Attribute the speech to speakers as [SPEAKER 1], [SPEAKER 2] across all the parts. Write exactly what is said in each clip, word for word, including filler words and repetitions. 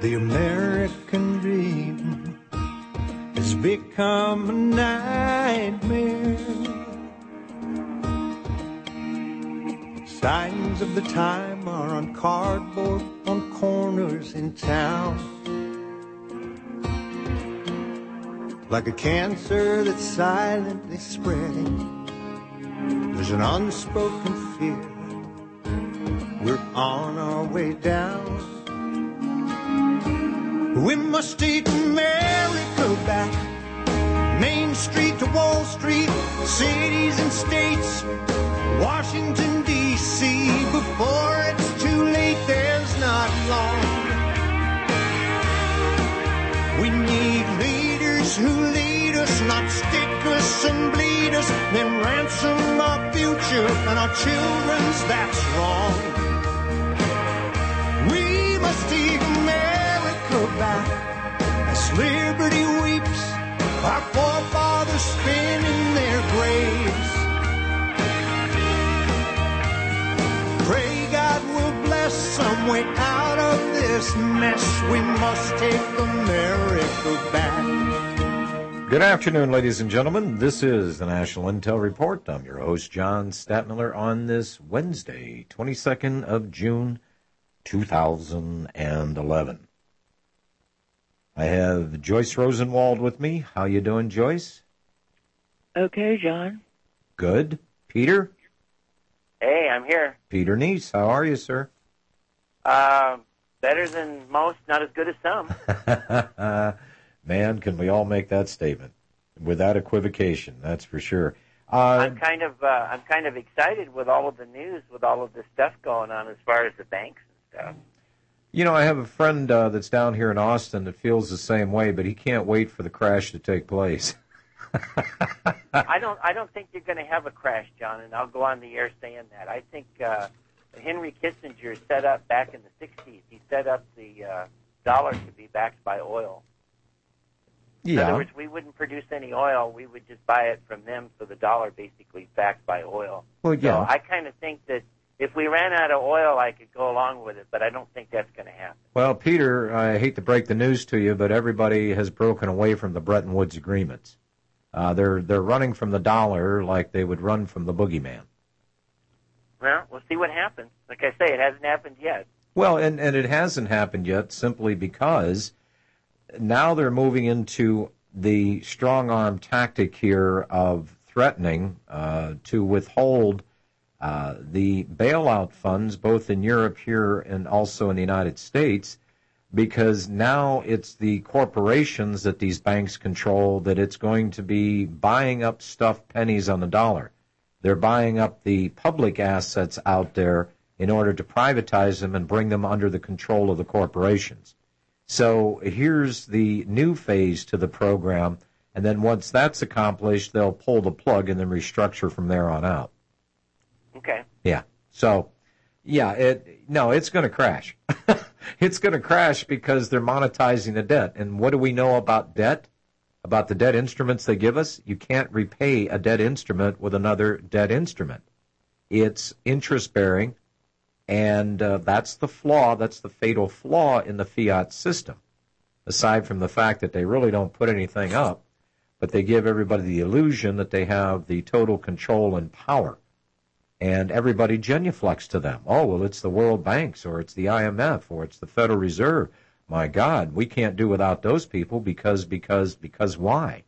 [SPEAKER 1] The American dream has become a nightmare. Signs of the time are on cardboard on corners in town. Like a cancer that's silently spreading, there's an unspoken fear. We're on our way down. We must take America back. Main Street to Wall Street, cities and states, Washington, D C Before it's too late, there's not long. We need leaders who lead us, not stick us and bleed us, then ransom our future and our children's, that's wrong. We must take America back as liberty weeps, our forefathers spin in their graves. Pray God will bless some way out of this mess. We must take America back.
[SPEAKER 2] Good afternoon, ladies and gentlemen. This is the National Intel Report. I'm your host, John Statmiller, on this Wednesday, twenty-second of June, two thousand eleven. I have Joyce Rosenwald with me. How you doing, Joyce?
[SPEAKER 3] Okay, John.
[SPEAKER 2] Good. Peter?
[SPEAKER 4] Hey, I'm here.
[SPEAKER 2] Peter Neese, how are you, sir?
[SPEAKER 4] Uh, better than most, not as good as some.
[SPEAKER 2] Man, can we all make that statement without equivocation? That's for sure. Uh,
[SPEAKER 4] I'm kind of, uh, I'm kind of excited with all of the news, with all of this stuff going on as far as the banks and stuff.
[SPEAKER 2] You know, I have a friend uh, that's down here in Austin that feels the same way, but he can't wait for the crash to take place.
[SPEAKER 4] I don't, I don't think you're going to have a crash, John, and I'll go on the air saying that. I think uh, Henry Kissinger set up back in the sixties. He set up the uh, dollar to be backed by oil.
[SPEAKER 2] Yeah.
[SPEAKER 4] In other words, we wouldn't produce any oil. We would just buy it from them, so the dollar basically is backed by oil.
[SPEAKER 2] Well, yeah.
[SPEAKER 4] So I kind of think that if we ran out of oil, I could go along with it, but I don't think that's going to happen.
[SPEAKER 2] Well, Peter, I hate to break the news to you, but everybody has broken away from the Bretton Woods agreements. Uh, they're they're running from the dollar like they would run from the boogeyman.
[SPEAKER 4] Well, we'll see what happens. Like I say, it hasn't happened yet.
[SPEAKER 2] Well, and, and it hasn't happened yet simply because now they're moving into the strong-arm tactic here of threatening uh, to withhold uh, the bailout funds, both in Europe here and also in the United States, because now it's the corporations that these banks control that it's going to be buying up stuff pennies on the dollar. They're buying up the public assets out there in order to privatize them and bring them under the control of the corporations. So here's the new phase to the program, and then once that's accomplished, they'll pull the plug and then restructure from there on out.
[SPEAKER 4] Okay.
[SPEAKER 2] Yeah. So, yeah, it no, it's going to crash. It's going to crash because they're monetizing the debt. And what do we know about debt? About the debt instruments they give us? You can't repay a debt instrument with another debt instrument. It's interest-bearing, and uh, that's the flaw, that's the fatal flaw in the fiat system, aside from the fact that they really don't put anything up, but they give everybody the illusion that they have the total control and power. And everybody genuflects to them. Oh, well, it's the World Banks, or it's the I M F, or it's the Federal Reserve. My God, we can't do without those people because, because, because why?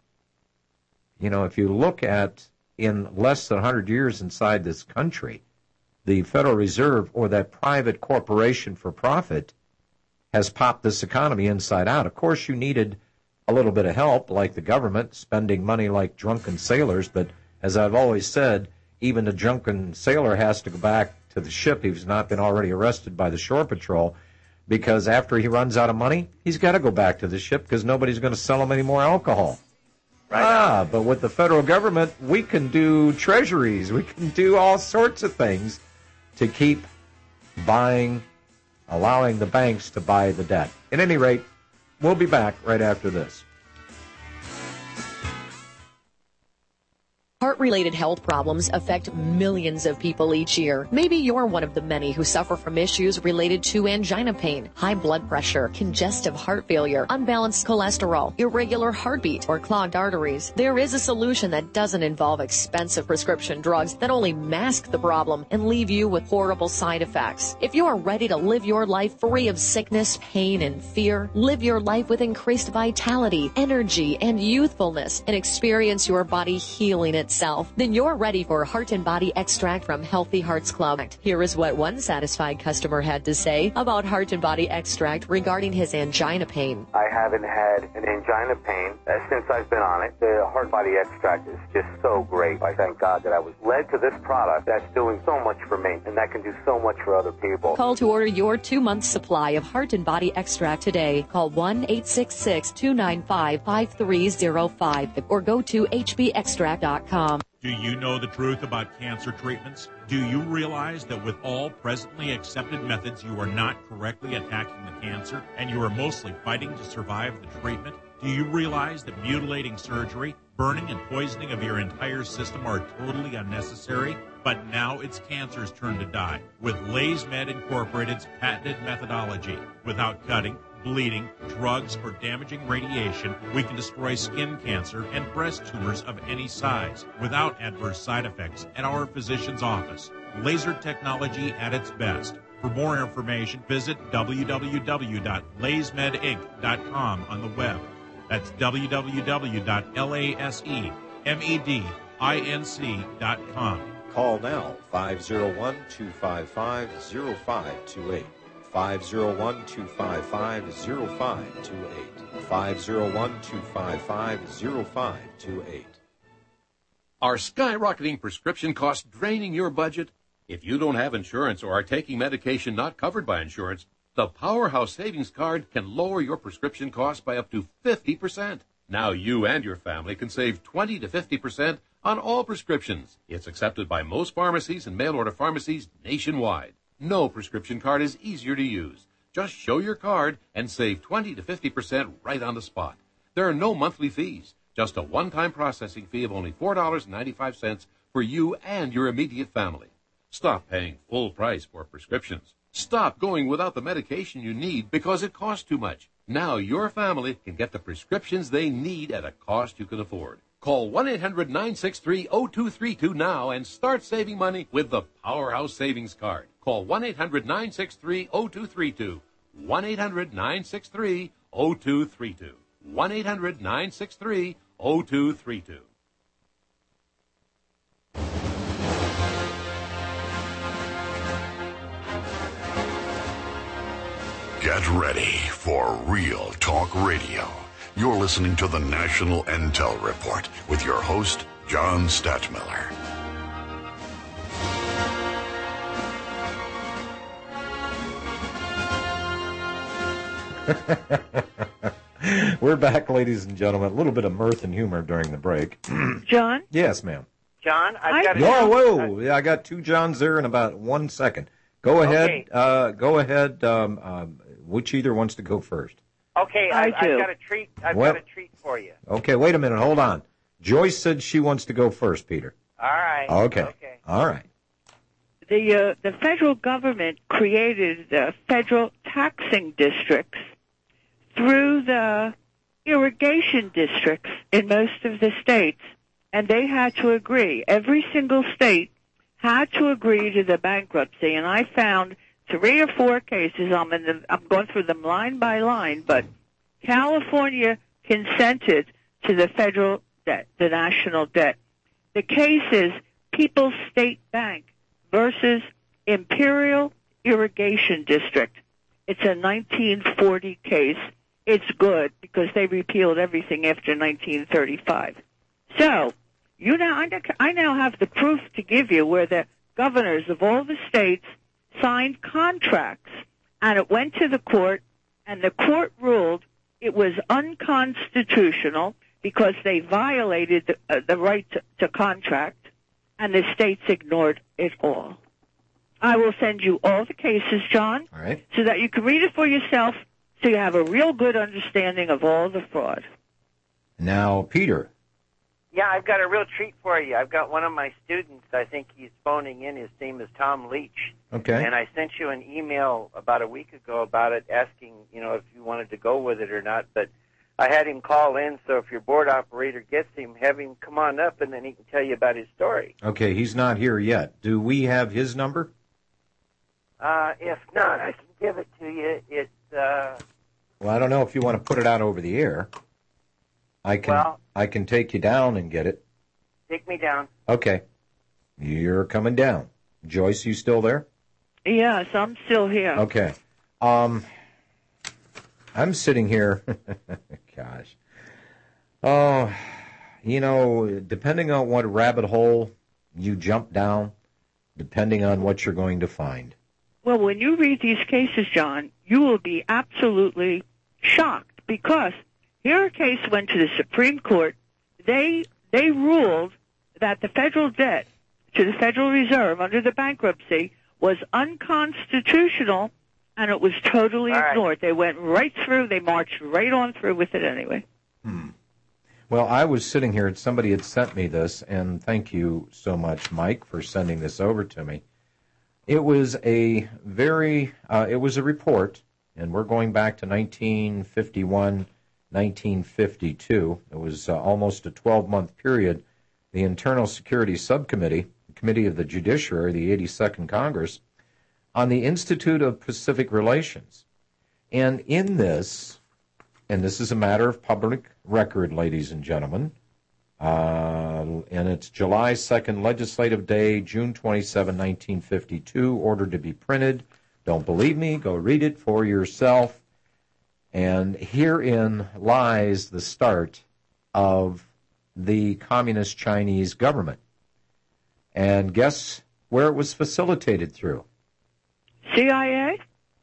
[SPEAKER 2] You know, if you look at in less than one hundred years inside this country, the Federal Reserve, or that private corporation for profit, has popped this economy inside out. Of course, you needed a little bit of help, like the government, spending money like drunken sailors, but as I've always said, even the drunken sailor has to go back to the ship if he's not been already arrested by the shore patrol, because after he runs out of money, he's got to go back to the ship because nobody's going to sell him any more alcohol.
[SPEAKER 4] Right.
[SPEAKER 2] Ah, but with the federal government, we can do treasuries. We can do all sorts of things to keep buying, allowing the banks to buy the debt. At any rate, we'll be back right after this.
[SPEAKER 5] Heart-related health problems affect millions of people each year. Maybe you're one of the many who suffer from issues related to angina pain, high blood pressure, congestive heart failure, unbalanced cholesterol, irregular heartbeat, or clogged arteries. There is a solution that doesn't involve expensive prescription drugs that only mask the problem and leave you with horrible side effects. If you are ready to live your life free of sickness, pain, and fear, live your life with increased vitality, energy, and youthfulness, and experience your body healing it itself, then you're ready for Heart and Body Extract from Healthy Hearts Club. Here is what one satisfied customer had to say about Heart and Body Extract regarding his angina pain.
[SPEAKER 6] I haven't had an angina pain since I've been on it. The Heart Body Extract is just so great. I thank God that I was led to this product that's doing so much for me, and that can do so much for other people.
[SPEAKER 5] Call to order your two-month supply of Heart and Body Extract today. Call one eight six six, two nine five, five three zero five or go to h b extract dot com.
[SPEAKER 7] Do you know the truth about cancer treatments? Do you realize that with all presently accepted methods, you are not correctly attacking the cancer and you are mostly fighting to survive the treatment? Do you realize that mutilating surgery, burning and poisoning of your entire system are totally unnecessary? But now it's cancer's turn to die with LaysMed Incorporated's patented methodology. Without cutting, bleeding, drugs, or damaging radiation, we can destroy skin cancer and breast tumors of any size without adverse side effects at our physician's office. Laser technology at its best. For more information, visit w w w dot laysmed inc dot com on the web. That's w w w dot lasemedinc dot com.
[SPEAKER 2] Call now, five oh one, two five five, oh five two eight. five oh one, two five five, oh five two eight. five oh one, two five five, oh five two eight.
[SPEAKER 8] Are skyrocketing prescription costs draining your budget? If you don't have insurance or are taking medication not covered by insurance, the Powerhouse Savings Card can lower your prescription costs by up to fifty percent. Now you and your family can save twenty to fifty percent on all prescriptions. It's accepted by most pharmacies and mail-order pharmacies nationwide. No prescription card is easier to use. Just show your card and save twenty to fifty percent right on the spot. There are no monthly fees, just a one-time processing fee of only four dollars and ninety-five cents for you and your immediate family. Stop paying full price for prescriptions. Stop going without the medication you need because it costs too much. Now your family can get the prescriptions they need at a cost you can afford. Call one eight hundred, nine six three, oh two three two now and start saving money with the Powerhouse Savings Card. Call one eight hundred, nine six three, oh two three two. one eight hundred, nine six three, oh two three two. one eight hundred, nine six three, oh two three two.
[SPEAKER 9] Get ready for Real Talk Radio. You're listening to the National Intel Report with your host, John Stadtmiller.
[SPEAKER 2] We're back, ladies and gentlemen. A little bit of mirth and humor during the break.
[SPEAKER 3] John?
[SPEAKER 2] Yes, ma'am.
[SPEAKER 4] John, I've got a...
[SPEAKER 2] Whoa, whoa. Yeah, I got two Johns there in about one second. Go ahead.
[SPEAKER 4] Okay.
[SPEAKER 2] Uh, go ahead. Um, um, which either wants to go first?
[SPEAKER 4] Okay,
[SPEAKER 3] I
[SPEAKER 4] I,
[SPEAKER 3] do.
[SPEAKER 4] I've got a treat. I've
[SPEAKER 2] Well-
[SPEAKER 4] got a treat for you.
[SPEAKER 2] Okay, wait a minute. Hold on. Joyce said she wants to go first, Peter.
[SPEAKER 4] All right.
[SPEAKER 2] Okay.
[SPEAKER 4] Okay.
[SPEAKER 2] All right.
[SPEAKER 3] The uh, the federal government created the federal taxing districts through the irrigation districts in most of the states, and they had to agree. Every single state had to agree to the bankruptcy, and I found three or four cases. I'm in the, I'm going through them line by line, but California consented to the federal debt, the national debt. The case is People's State Bank versus Imperial Irrigation District. It's a nineteen forty case. It's good because they repealed everything after nineteen thirty-five. So, you now, I now have the proof to give you where the governors of all the states signed contracts, and it went to the court, and the court ruled it was unconstitutional because they violated the, uh, the right to, to contract, and the states ignored it all. I will send you all the cases, John,
[SPEAKER 2] All right.
[SPEAKER 3] so that you can read it for yourself, so you have a real good understanding of all the fraud.
[SPEAKER 2] Now, Peter.
[SPEAKER 4] Yeah, I've got a real treat for you. I've got one of my students, I think he's phoning in. His name is Tom Leach.
[SPEAKER 2] Okay.
[SPEAKER 4] And I sent you an email about a week ago about it, asking, you know, if you wanted to go with it or not. But I had him call in, so if your board operator gets him, have him come on up, and then he can tell you about his story.
[SPEAKER 2] Okay, he's not here yet. Do we have his number?
[SPEAKER 4] Uh, if not, I can give it to you. It's, uh...
[SPEAKER 2] Well, I don't know if you want to put it out over the air. I can
[SPEAKER 4] well,
[SPEAKER 2] I can take you down and get it.
[SPEAKER 4] Take me down.
[SPEAKER 2] Okay. You're coming down. Joyce, you still there?
[SPEAKER 3] Yes, I'm still here.
[SPEAKER 2] Okay. Um, I'm sitting here. Gosh. Oh, you know, depending on what rabbit hole you jump down, depending on what you're going to find.
[SPEAKER 3] Well, when you read these cases, John, you will be absolutely shocked because here a case went to the Supreme Court. They they ruled that the federal debt to the Federal Reserve under the bankruptcy was unconstitutional, and it was totally
[SPEAKER 4] All right.
[SPEAKER 3] ignored. They went right through. They marched right on through with it anyway.
[SPEAKER 2] Hmm. Well, I was sitting here, and somebody had sent me this, and thank you so much, Mike, for sending this over to me. It was a very, uh, it was a report, and we're going back to nineteen fifty-one, nineteen fifty-two. It was uh, almost a twelve-month period. The Internal Security Subcommittee, the Committee of the Judiciary, the eighty-second Congress, on the Institute of Pacific Relations. And in this, and this is a matter of public record, ladies and gentlemen, uh, and it's July second, Legislative Day, June twenty-seventh, nineteen fifty-two, ordered to be printed. Don't believe me? Go read it for yourself. And herein lies the start of the Communist Chinese government. And guess where it was facilitated through?
[SPEAKER 3] C I A?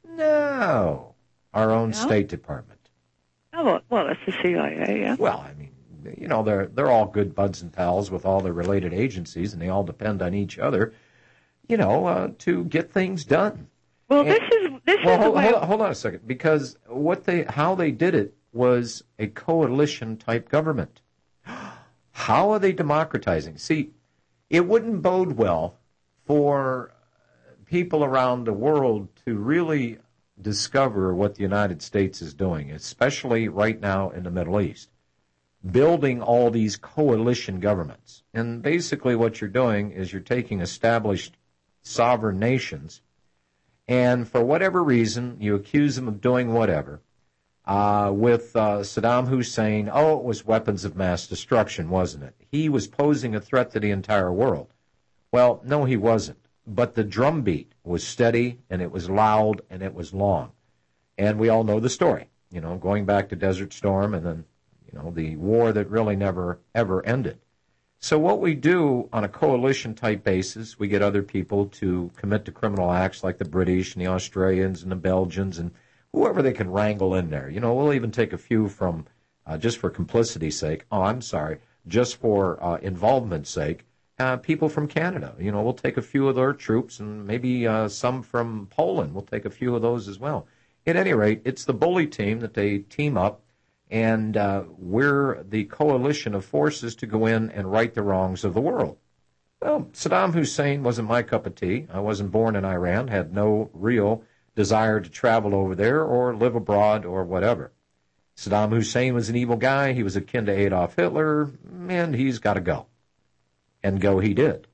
[SPEAKER 2] No. Our own
[SPEAKER 3] No?
[SPEAKER 2] State Department.
[SPEAKER 3] Oh, well, well, that's the C I A, yeah.
[SPEAKER 2] Well, I mean, you know, they're they're all good buds and pals with all the related agencies, and they all depend on each other, you know, uh, to get things done.
[SPEAKER 3] Well,
[SPEAKER 2] And-
[SPEAKER 3] this is this
[SPEAKER 2] Well,
[SPEAKER 3] is the
[SPEAKER 2] hold,
[SPEAKER 3] way.
[SPEAKER 2] hold, hold on a second, because what they how they did it was a coalition type government. How are they democratizing? See, it wouldn't bode well for people around the world to really discover what the United States is doing, especially right now in the Middle East, building all these coalition governments. And basically what you're doing is you're taking established sovereign nations, and for whatever reason, you accuse them of doing whatever. Uh, with uh, Saddam Hussein, oh, it was weapons of mass destruction, wasn't it? He was posing a threat to the entire world. Well, no, he wasn't. But the drumbeat was steady, and it was loud, and it was long. And we all know the story, you know, going back to Desert Storm and then, you know, the war that really never, ever ended. So what we do on a coalition-type basis, we get other people to commit to criminal acts like the British and the Australians and the Belgians and whoever they can wrangle in there. You know, we'll even take a few from, uh, just for complicity's sake, oh, I'm sorry, just for uh, involvement's sake, uh, people from Canada. You know, we'll take a few of their troops and maybe uh, some from Poland. We'll take a few of those as well. At any rate, it's the bully team that they team up, and uh, we're the coalition of forces to go in and right the wrongs of the world. Well, Saddam Hussein wasn't my cup of tea. I wasn't born in Iran, had no real desire to travel over there or live abroad or whatever. Saddam Hussein was an evil guy. He was akin to Adolf Hitler, and he's got to go. And go he did.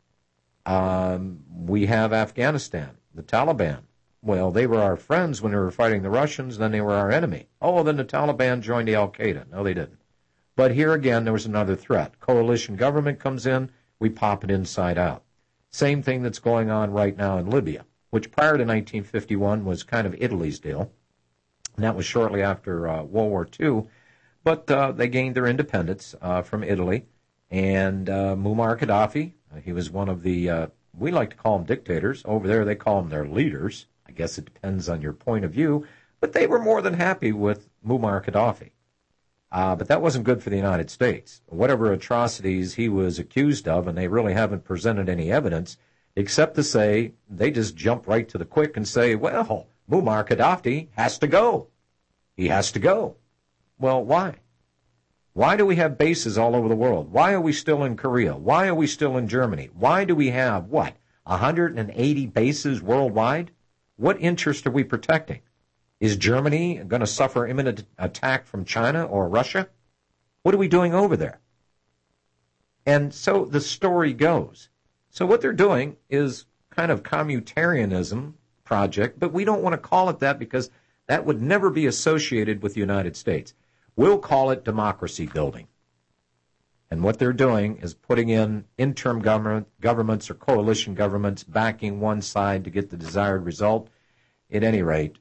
[SPEAKER 2] Um, we have Afghanistan, the Taliban. Well, they were our friends when they were fighting the Russians, then they were our enemy. Oh, then the Taliban joined the Al-Qaeda. No, they didn't. But here again, there was another threat. Coalition government comes in, we pop it inside out. Same thing that's going on right now in Libya, which prior to nineteen fifty-one was kind of Italy's deal. And that was shortly after uh, World War Two. But uh, they gained their independence uh, from Italy. And uh, Muammar Gaddafi, uh, he was one of the, uh, we like to call them dictators. Over there they call them their leaders. I guess it depends on your point of view. But they were more than happy with Muammar Gaddafi. Uh, but that wasn't good for the United States. Whatever atrocities he was accused of, and they really haven't presented any evidence, except to say, they just jump right to the quick and say, well, Muammar Gaddafi has to go. He has to go. Well, why? Why do we have bases all over the world? Why are we still in Korea? Why are we still in Germany? Why do we have, what, one hundred eighty bases worldwide? What interest are we protecting? Is Germany going to suffer imminent attack from China or Russia? What are we doing over there? And so the story goes. So what they're doing is kind of commutarianism project, but we don't want to call it that because that would never be associated with the United States. We'll call it democracy building. And what they're doing is putting in interim government, governments or coalition governments backing one side to get the desired result. At any rate,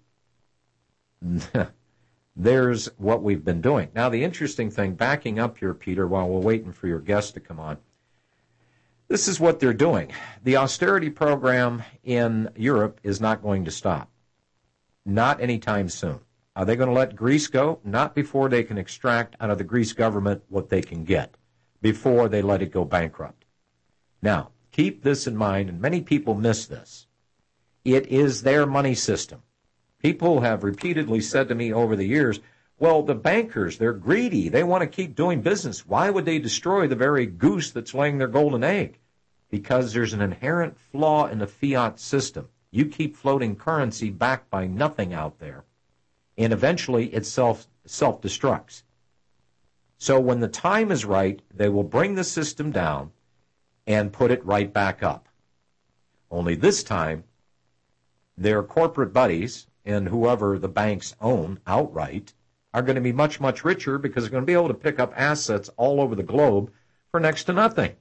[SPEAKER 2] there's what we've been doing. Now, the interesting thing, backing up here, Peter, while we're waiting for your guest to come on, this is what they're doing. The austerity program in Europe is not going to stop. Not anytime soon. Are they going to let Greece go? Not before they can extract out of the Greece government what they can get, before they let it go bankrupt. Now, keep this in mind, and many people miss this. It is their money system. People have repeatedly said to me over the years, well, the bankers, they're greedy. They want to keep doing business. Why would they destroy the very goose that's laying their golden egg? Because there's an inherent flaw in the fiat system. You keep floating currency backed by nothing out there, and eventually it self, self-destructs. So when the time is right, they will bring the system down and put it right back up. Only this time, their corporate buddies and whoever the banks own outright are going to be much, much richer because they're going to be able to pick up assets all over the globe for next to nothing.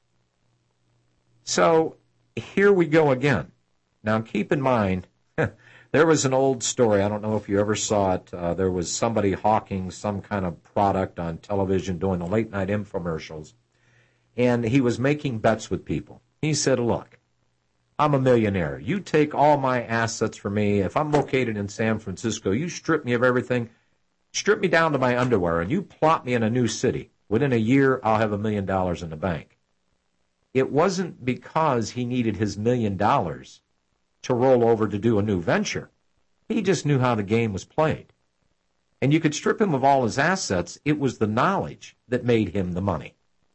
[SPEAKER 2] So here we go again. Now keep in mind, there was an old story, I don't know if you ever saw it, uh, there was somebody hawking some kind of product on television doing the late night infomercials, and he was making bets with people. He said, look, I'm a millionaire. You take all my assets from me. If I'm located in San Francisco, you strip me of everything, strip me down to my underwear, and you plop me in a new city. Within a year, I'll have a million dollars in the bank. It wasn't because he needed his million dollars to roll over to do a new venture. He just knew how the game was played. And you could strip him of all his assets. It was the knowledge that made him the money.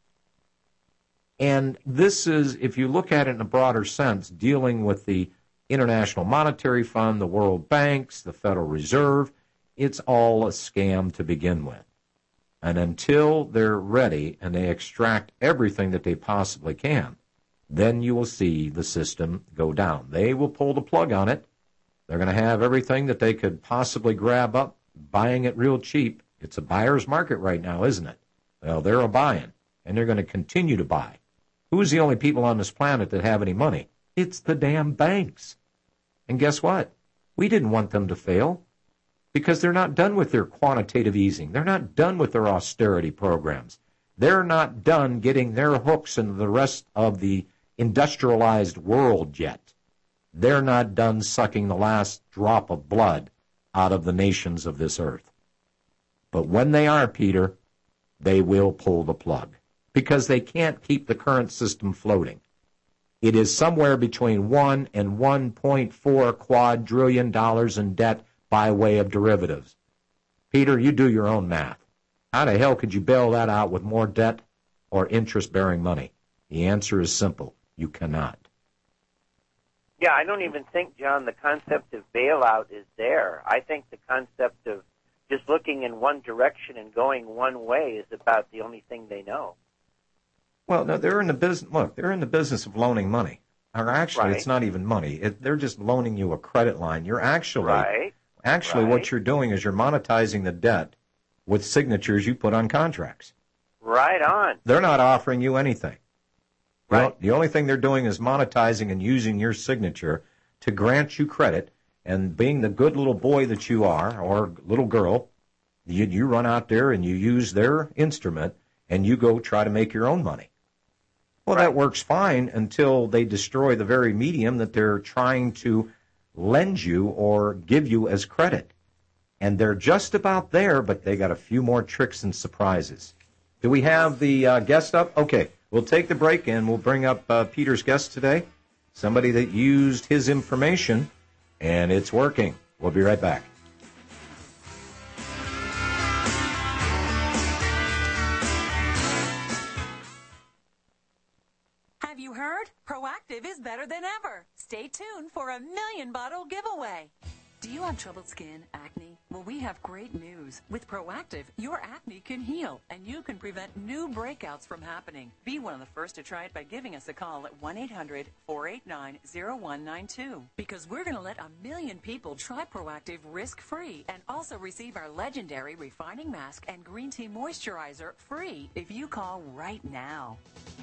[SPEAKER 2] And this is, if you look at it in a broader sense, dealing with the International Monetary Fund, the World Banks, the Federal Reserve, it's all a scam to begin with. And until they're ready and they extract everything that they possibly can, then you will see the system go down. They will pull the plug on it. They're going to have everything that they could possibly grab up, buying it real cheap. It's a buyer's market right now, isn't it? Well, they're a buying, and they're going to continue to buy. Who's the only people on this planet that have any money? It's the damn banks. And guess what? We didn't want them to fail because they're not done with their quantitative easing. They're not done with their austerity programs. They're not done getting their hooks into the rest of the industrialized world yet. They're not done sucking the last drop of blood out of the nations of this earth. But when they are, Peter, they will pull the plug because they can't keep the current system floating. It is somewhere between one and one point four quadrillion dollars in debt by way of derivatives. Peter, you do your own math. How the hell could you bail that out with more debt or interest-bearing money? The answer is simple. You cannot.
[SPEAKER 4] Yeah, I don't even think, John, the concept of bailout is there. I think the concept of just looking in one direction and going one way is about the only thing they know.
[SPEAKER 2] Well, no, they're in the business. Look, they're in the business of loaning money. Or actually,
[SPEAKER 4] Right.
[SPEAKER 2] it's not even money. It, they're just loaning you a credit line. You're actually,
[SPEAKER 4] Right.
[SPEAKER 2] actually,
[SPEAKER 4] Right.
[SPEAKER 2] what you're doing is you're monetizing the debt with signatures you put on contracts.
[SPEAKER 4] Right on.
[SPEAKER 2] They're not offering you anything. The
[SPEAKER 4] Right.
[SPEAKER 2] o- The only thing they're doing is monetizing and using your signature to grant you credit. And being the good little boy that you are, or little girl, you, you run out there and you use their instrument and you go try to make your own money. Well,
[SPEAKER 4] Right.
[SPEAKER 2] that works fine until they destroy the very medium that they're trying to lend you or give you as credit. And they're just about there, but they got a few more tricks and surprises. Do we have the uh, guest up? Okay, we'll take the break and we'll bring up uh, Peter's guest today, somebody that used his information, and it's working. We'll be right back.
[SPEAKER 10] better than ever. Stay tuned for a million bottle giveaway. Do you have troubled skin, acne? Well, we have great news. With Proactive, your acne can heal, and you can prevent new breakouts from happening. Be one of the first to try it by giving us a call at one eight hundred, four eight nine, zero one nine two. Because we're going to let a million people try Proactive risk-free and also receive our legendary refining mask and green tea moisturizer free if you call right now.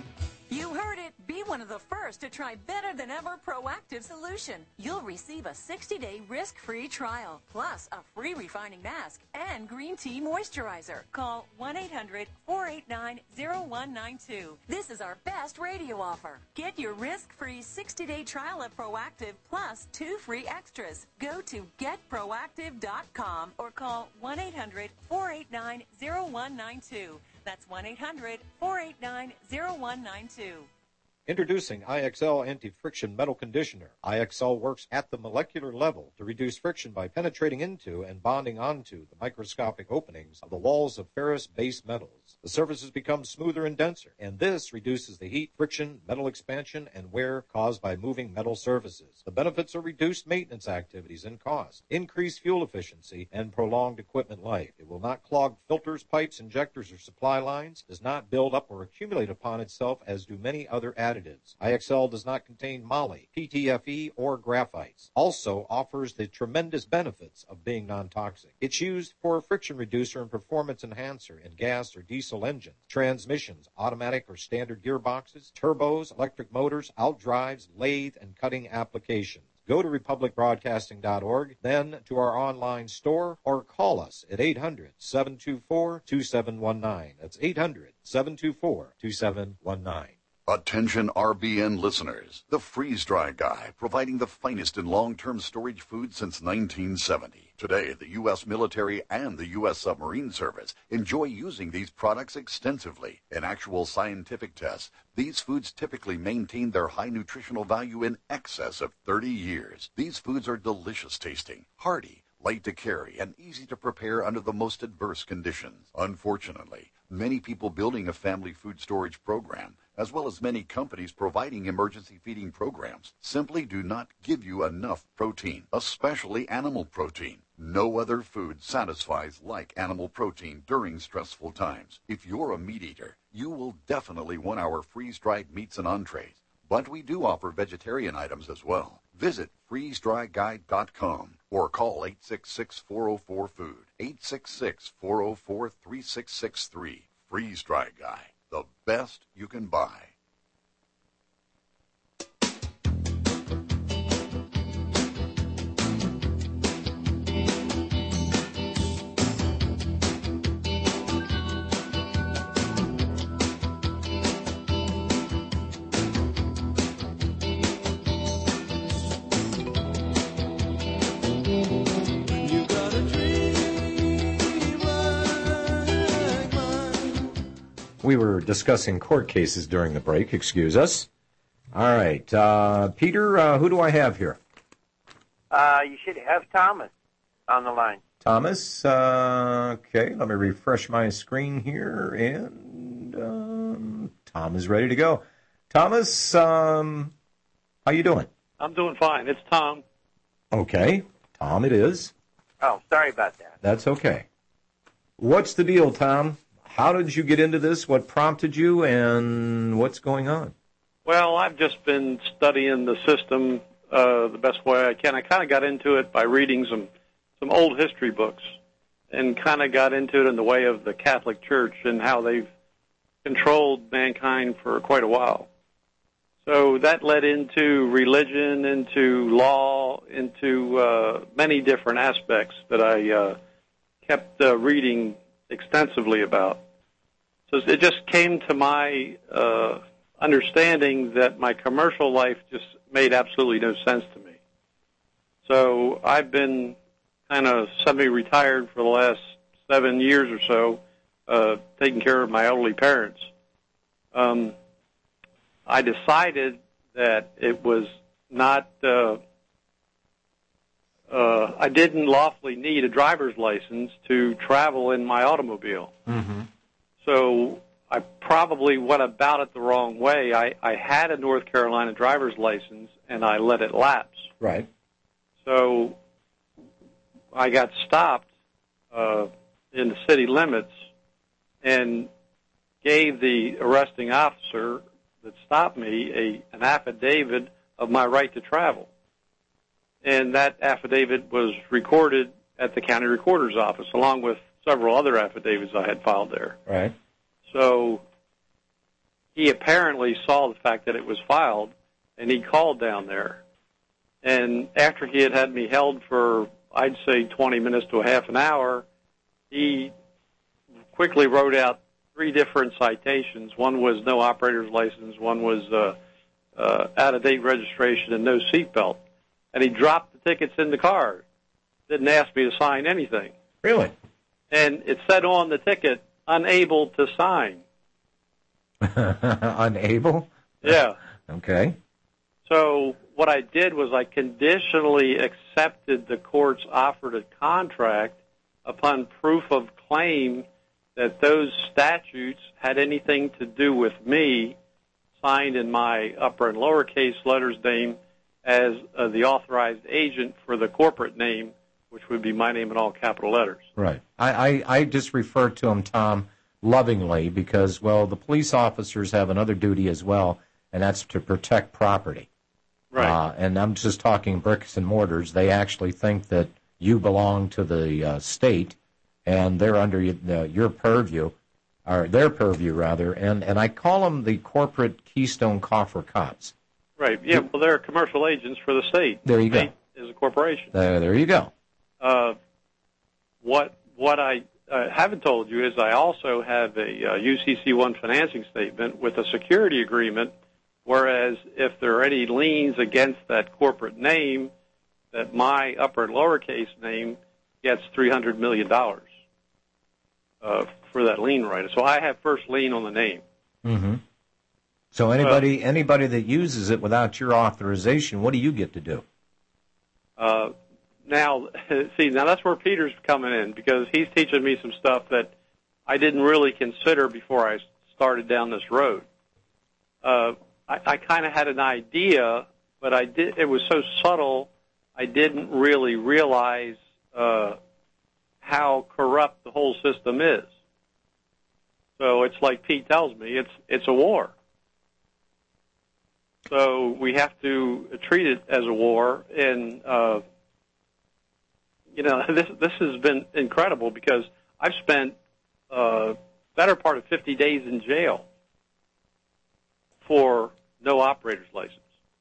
[SPEAKER 10] You heard it. Be one of the first to try better than ever Proactive solution. You'll receive a sixty-day risk-free trial, plus a free refining mask and green tea moisturizer. Call one eight hundred, four eight nine, zero one nine two. This is our best radio offer. Get your risk-free sixty-day trial of Proactive plus two free extras. Go to get proactive dot com or call one eight hundred, four eight nine, zero one nine two. That's one eight hundred, four eight nine, zero one nine two.
[SPEAKER 2] Introducing I X L Anti-Friction Metal Conditioner. I X L works at the molecular level to reduce friction by penetrating into and bonding onto the microscopic openings of the walls of ferrous-based metals. The surfaces become smoother and denser, and this reduces the heat, friction, metal expansion, and wear caused by moving metal surfaces. The benefits are reduced maintenance activities and cost, increased fuel efficiency, and prolonged equipment life. It will not clog filters, pipes, injectors, or supply lines, does not build up or accumulate upon itself as do many other additives. I X L does not contain moly, P T F E, or graphites. Also offers the tremendous benefits of being non-toxic. It's used for a friction reducer and performance enhancer in gas or diesel engines, transmissions, automatic or standard gearboxes, turbos, electric motors, outdrives, lathe, and cutting applications. Go to republic broadcasting dot org, then to our online store, or call us at eight hundred, seven two four, two seven one nine. That's eight hundred, seven two four, two seven one nine.
[SPEAKER 9] Attention R B N listeners, the Freeze Dry Guy, providing the finest in long-term storage food since nineteen seventy. Today, the U S military and the U S submarine service enjoy using these products extensively. In actual scientific tests, these foods typically maintain their high nutritional value in excess of thirty years. These foods are delicious tasting, hearty, light to carry, and easy to prepare under the most adverse conditions. Unfortunately, many people building a family food storage program, as well as many companies providing emergency feeding programs, simply do not give you enough protein, especially animal protein. No other food satisfies like animal protein during stressful times. If you're a meat eater, you will definitely want our freeze-dried meats and entrees. But we do offer vegetarian items as well. Visit freeze dry guide dot com or call eight six six, four oh four, food, eight six six, four oh four, three six six three. Freeze Dry Guy, the best you can buy.
[SPEAKER 2] We were discussing court cases during the break. Excuse us. All right. Uh, Peter, uh, who do I have here?
[SPEAKER 4] Uh, you should have Thomas on the line.
[SPEAKER 2] Thomas. Uh, okay, let me refresh my screen here. And um, Tom is ready to go. Thomas, um, how you doing?
[SPEAKER 11] I'm doing fine. It's Tom.
[SPEAKER 2] Okay. Tom it is.
[SPEAKER 4] Oh, sorry about that.
[SPEAKER 2] That's okay. What's the deal, Tom? How did you get into this? What prompted you, and what's going on?
[SPEAKER 11] Well, I've just been studying the system uh, the best way I can. I kind of got into it by reading some, some old history books and kind of got into it in the way of the Catholic Church and how they've controlled mankind for quite a while. So that led into religion, into law, into uh, many different aspects that I uh, kept uh, reading extensively about. So it just came to my uh, understanding that my commercial life just made absolutely no sense to me. So I've been kind of semi-retired for the last seven years or so, uh, taking care of my elderly parents. Um, I decided that it was not, uh, uh, I didn't lawfully need a driver's license to travel in my automobile.
[SPEAKER 2] Mm-hmm.
[SPEAKER 11] So I probably went about it the wrong way. I, I had a North Carolina driver's license, and I let it lapse.
[SPEAKER 2] Right.
[SPEAKER 11] So I got stopped uh, in the city limits and gave the arresting officer that stopped me a, an affidavit of my right to travel. And that affidavit was recorded at the county recorder's office, along with several other affidavits I had filed there.
[SPEAKER 2] Right.
[SPEAKER 11] So he apparently saw the fact that it was filed, and he called down there. And after he had had me held for, I'd say, twenty minutes to a half an hour, he quickly wrote out three different citations. One was no operator's license, one was uh, uh, out-of-date registration, and no seatbelt. And he dropped the tickets in the car. Didn't ask me to sign anything.
[SPEAKER 2] Really?
[SPEAKER 11] And it said on the ticket, unable to sign.
[SPEAKER 2] Unable?
[SPEAKER 11] Yeah.
[SPEAKER 2] Okay.
[SPEAKER 11] So what I did was I conditionally accepted the court's offer to contract upon proof of claim that those statutes had anything to do with me, signed in my upper and lowercase letters name as uh, the authorized agent for the corporate name, which would be my name in all capital letters.
[SPEAKER 2] Right. I, I, I just refer to him, Tom, lovingly because, well, the police officers have another duty as well, and that's to protect property.
[SPEAKER 11] Right.
[SPEAKER 2] Uh, and I'm just talking bricks and mortars. They actually think that you belong to the uh, state, and they're under uh, your purview, or their purview, rather. And, and I call them the corporate Keystone Coffer Cops.
[SPEAKER 11] Right. Yeah, well, they're commercial agents for the state.
[SPEAKER 2] There you
[SPEAKER 11] the state
[SPEAKER 2] go.
[SPEAKER 11] is a corporation.
[SPEAKER 2] There, there you go.
[SPEAKER 11] Uh, what what I uh, haven't told you is I also have a uh, U C C one financing statement with a security agreement, whereas if there are any liens against that corporate name, that my upper and lowercase name gets three hundred million dollars uh, for that lien right. So I have first lien on the name.
[SPEAKER 2] Mm-hmm. So anybody uh, anybody that uses it without your authorization, what do you get to do?
[SPEAKER 11] Uh, now, see, now that's where Peter's coming in, because he's teaching me some stuff that I didn't really consider before I started down this road. Uh, I, I kind of had an idea, but I did. It was so subtle, I didn't really realize uh, how corrupt the whole system is. So it's like Pete tells me, it's it's a war. So we have to treat it as a war, and uh, you know this this has been incredible because I've spent uh, better part of fifty days in jail for no operator's license.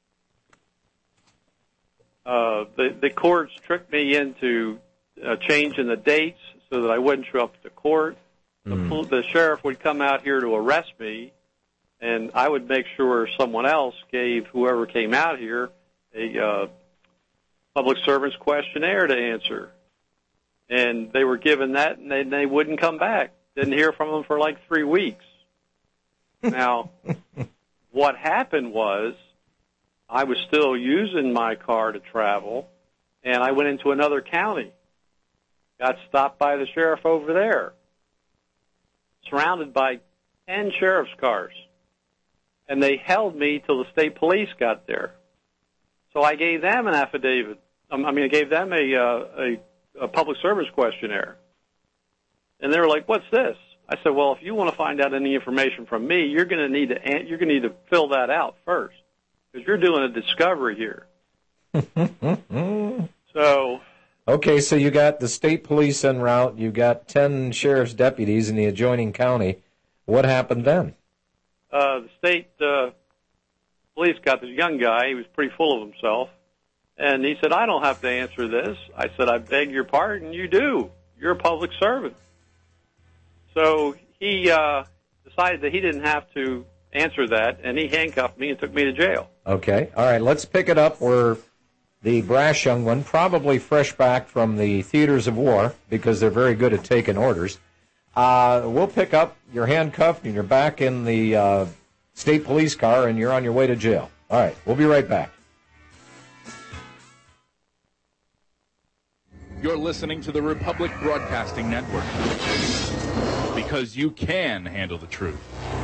[SPEAKER 11] Uh, the the courts tricked me into uh, changing the dates so that I wouldn't show up to court. Mm. The, the sheriff would come out here to arrest me, and I would make sure someone else gave whoever came out here a uh, public service questionnaire to answer. And they were given that, and they, they wouldn't come back. Didn't hear from them for like three weeks. Now, what happened was I was still using my car to travel, and I went into another county. Got stopped by the sheriff over there, surrounded by ten sheriff's cars. And they held me till the state police got there. So I gave them an affidavit. Um, I mean, I gave them a, uh, a, a public service questionnaire. And they were like, "What's this?" I said, "Well, if you want to find out any information from me, you're going to need to you're going to need to fill that out first, because you're doing a discovery here." So.
[SPEAKER 2] Okay, so you got the state police en route. You got ten sheriff's deputies in the adjoining county. What happened then?
[SPEAKER 11] Uh, the state uh, police got this young guy. He was pretty full of himself. And he said, "I don't have to answer this." I said, "I beg your pardon, you do. You're a public servant." So he uh, decided that he didn't have to answer that, and he handcuffed me and took me to jail.
[SPEAKER 2] Okay. All right, let's pick it up where the brash young one, probably fresh back from the theaters of war, because they're very good at taking orders. Uh, we'll pick up, you're handcuffed, and you're back in the uh, state police car, and you're on your way to jail. All right, we'll be right back.
[SPEAKER 12] You're listening to the Republic Broadcasting Network. because you can handle the truth.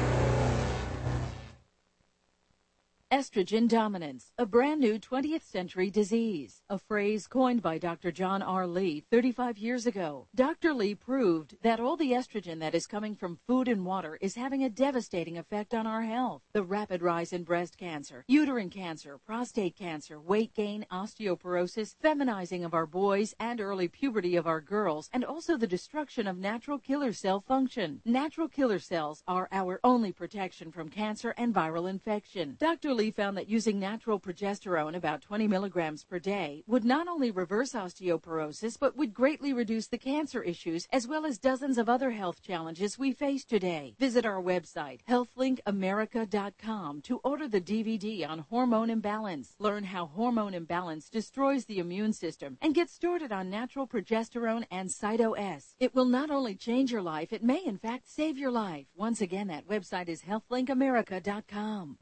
[SPEAKER 13] Estrogen dominance, a brand new twentieth century disease, a phrase coined by Doctor John R. Lee thirty-five years ago. Doctor Lee proved that all the estrogen that is coming from food and water is having a devastating effect on our health. The rapid rise in breast cancer, uterine cancer, prostate cancer, weight gain, osteoporosis, feminizing of our boys, and early puberty of our girls, and also the destruction of natural killer cell function. Natural killer cells are our only protection from cancer and viral infection. Doctor Lee found that using natural progesterone, about twenty milligrams per day, would not only reverse osteoporosis, but would greatly reduce the cancer issues as well as dozens of other health challenges we face today. Visit our website, health link america dot com, to order the D V D on hormone imbalance. Learn how hormone imbalance destroys the immune system and get started on natural progesterone and Cyto-S. It will not only change your life, it may in fact save your life. Once again, that website is health link america dot com.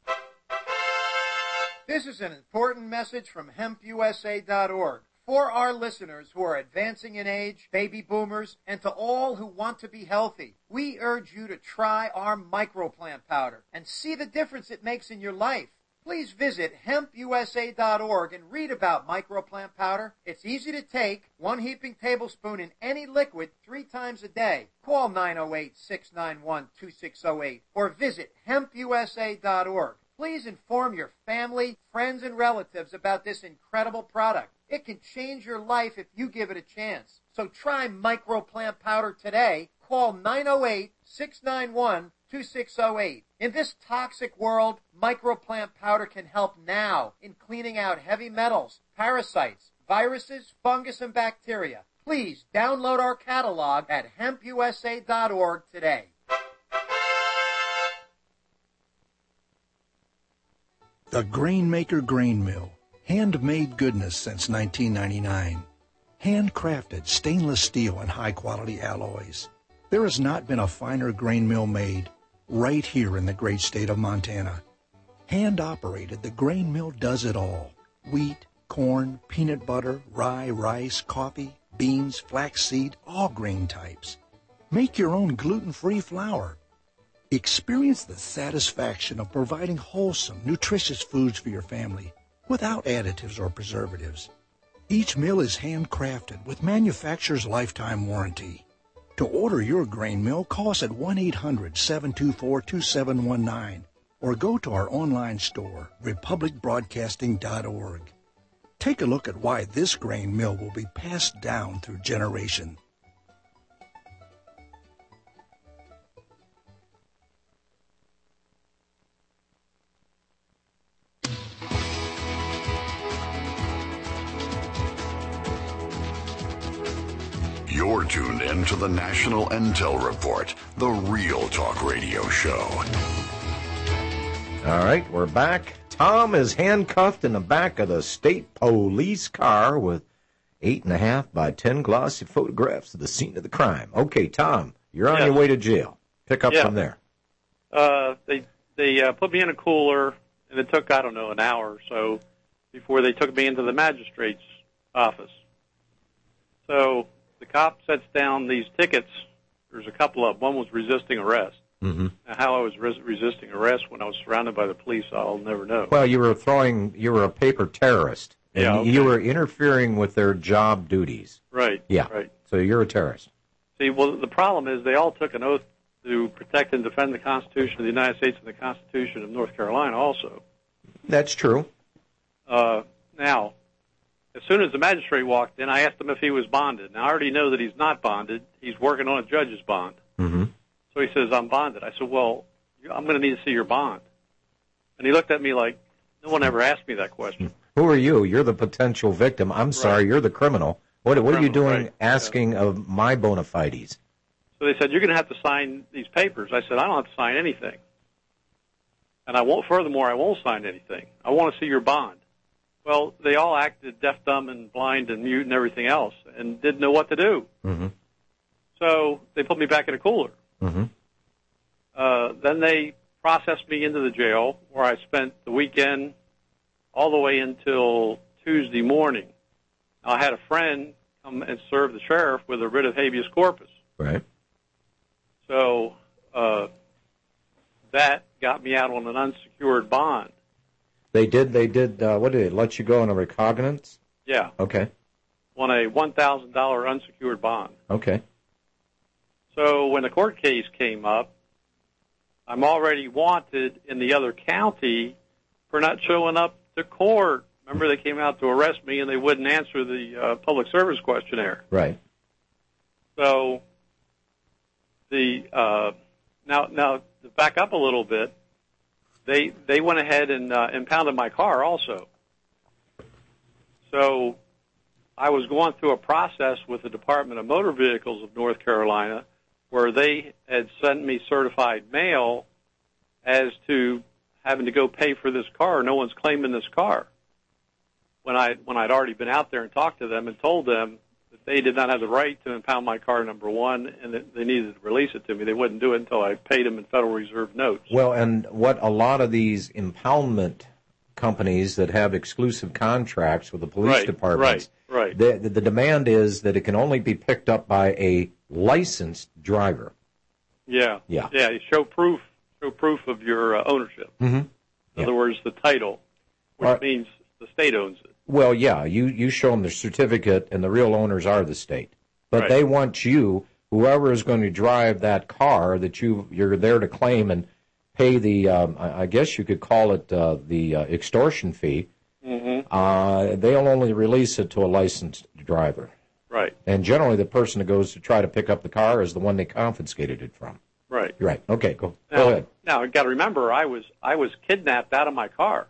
[SPEAKER 14] This is an important message from hemp U S A dot org. For our listeners who are advancing in age, baby boomers, and to all who want to be healthy, we urge you to try our microplant powder and see the difference it makes in your life. Please visit hemp U S A dot org and read about microplant powder. It's easy to take, one heaping tablespoon in any liquid three times a day. Call nine oh eight, six nine one, two six oh eight or visit hemp U S A dot org. Please inform your family, friends, and relatives about this incredible product. It can change your life if you give it a chance. So try microplant powder today. Call nine oh eight, six nine one, two six oh eight. In this toxic world, microplant powder can help now in cleaning out heavy metals, parasites, viruses, fungus, and bacteria. Please download our catalog at hemp U S A dot org today.
[SPEAKER 15] The Grainmaker Grain Mill. Handmade goodness since nineteen ninety-nine. Handcrafted stainless steel and high-quality alloys. There has not been a finer grain mill made right here in the great state of Montana. Hand-operated, the grain mill does it all. Wheat, corn, peanut butter, rye, rice, coffee, beans, flaxseed, all grain types. Make your own gluten-free flour. Experience the satisfaction of providing wholesome, nutritious foods for your family without additives or preservatives. Each mill is handcrafted with manufacturer's lifetime warranty. To order your grain mill, call us at one eight hundred, seven two four, two seven one nine or go to our online store, republic broadcasting dot org. Take a look at why this grain mill will be passed down through generations.
[SPEAKER 9] You're tuned in to the National Intel Report, the Real Talk Radio Show.
[SPEAKER 2] All right, we're back. Tom is handcuffed in the back of the state police car with eight and a half by ten glossy photographs of the scene of the crime. Okay, Tom, you're on
[SPEAKER 11] yes.
[SPEAKER 2] your way to jail. Pick up
[SPEAKER 11] yeah.
[SPEAKER 2] from there.
[SPEAKER 11] Uh, they they uh, put me in a cooler, and it took, I don't know, an hour or so before they took me into the magistrate's office. So the cop sets down these tickets. There's a couple of them. One was resisting arrest.
[SPEAKER 2] Mm-hmm.
[SPEAKER 11] Now, how I was res- resisting arrest when I was surrounded by the police, I'll never know.
[SPEAKER 2] Well, you were throwing, you were a paper terrorist. And
[SPEAKER 11] yeah, okay.
[SPEAKER 2] you were interfering with their job duties.
[SPEAKER 11] Right.
[SPEAKER 2] Yeah.
[SPEAKER 11] Right.
[SPEAKER 2] So you're a terrorist.
[SPEAKER 11] See, well, the problem is they all took an oath to protect and defend the Constitution of the United States and the Constitution of North Carolina also.
[SPEAKER 2] That's true.
[SPEAKER 11] Uh, now, as soon as the magistrate walked in, I asked him if he was bonded. Now, I already know that he's not bonded. He's working on a judge's bond.
[SPEAKER 2] Mm-hmm.
[SPEAKER 11] So he says, I'm bonded. I said, well, I'm going to need to see your bond. And he looked at me like, no one ever asked me that question.
[SPEAKER 2] Who are you? You're the potential victim. I'm sorry, you're the criminal. What, what
[SPEAKER 11] criminal,
[SPEAKER 2] are you doing
[SPEAKER 11] right.
[SPEAKER 2] asking yeah. of my bona fides?
[SPEAKER 11] So they said, you're going to have to sign these papers. I said, I don't have to sign anything. And I won't, furthermore, I won't sign anything. I want to see your bond. Well, they all acted deaf, dumb, and blind and mute and everything else and didn't know what to do.
[SPEAKER 2] Mm-hmm.
[SPEAKER 11] So they put me back in a cooler.
[SPEAKER 2] Mm-hmm.
[SPEAKER 11] Uh, then they processed me into the jail where I spent the weekend all the way until Tuesday morning. Now, I had a friend come and serve the sheriff with a writ of habeas corpus.
[SPEAKER 2] Right.
[SPEAKER 11] So uh, that got me out on an unsecured bond.
[SPEAKER 2] They did, they did, uh, what did they, let you go on a recognizance?
[SPEAKER 11] Yeah.
[SPEAKER 2] Okay.
[SPEAKER 11] On a one thousand dollars unsecured bond.
[SPEAKER 2] Okay.
[SPEAKER 11] So when the court case came up, I'm already wanted in the other county for not showing up to court. Remember, they came out to arrest me, and they wouldn't answer the uh, public service questionnaire.
[SPEAKER 2] Right.
[SPEAKER 11] So the uh, now now to back up a little bit, they they went ahead and uh, impounded my car also. So I was going through a process with the Department of Motor Vehicles of North Carolina where they had sent me certified mail as to having to go pay for this car. No one's claiming this car. When I when I'd already been out there and talked to them and told them that they did not have the right to impound my car, number one, and that they needed to release it to me. They wouldn't do it until I paid them in Federal Reserve notes.
[SPEAKER 2] Well, and what a lot of these impoundment companies that have exclusive contracts with the police
[SPEAKER 11] right,
[SPEAKER 2] departments,
[SPEAKER 11] right, right.
[SPEAKER 2] The, the, the demand is that it can only be picked up by a licensed driver.
[SPEAKER 11] Yeah,
[SPEAKER 2] yeah,
[SPEAKER 11] yeah. You show proof, show proof of your uh, ownership.
[SPEAKER 2] Mm-hmm.
[SPEAKER 11] In
[SPEAKER 2] yeah.
[SPEAKER 11] other words, the title, which
[SPEAKER 2] right.
[SPEAKER 11] means the state owns it.
[SPEAKER 2] Well, yeah, you, you show them the certificate, and the real owners are the state. But
[SPEAKER 11] right.
[SPEAKER 2] they want you, whoever is going to drive that car that you you're there to claim and pay the, um, I, I guess you could call it uh, the uh, extortion fee.
[SPEAKER 11] Mm-hmm.
[SPEAKER 2] Uh, they'll only release it to a licensed driver.
[SPEAKER 11] Right.
[SPEAKER 2] And generally, the person that goes to try to pick up the car is the one they confiscated it from.
[SPEAKER 11] Right.
[SPEAKER 2] Right. Okay. Go.
[SPEAKER 11] Now,
[SPEAKER 2] go ahead.
[SPEAKER 11] Now, you got to remember, I was I was kidnapped out of my car.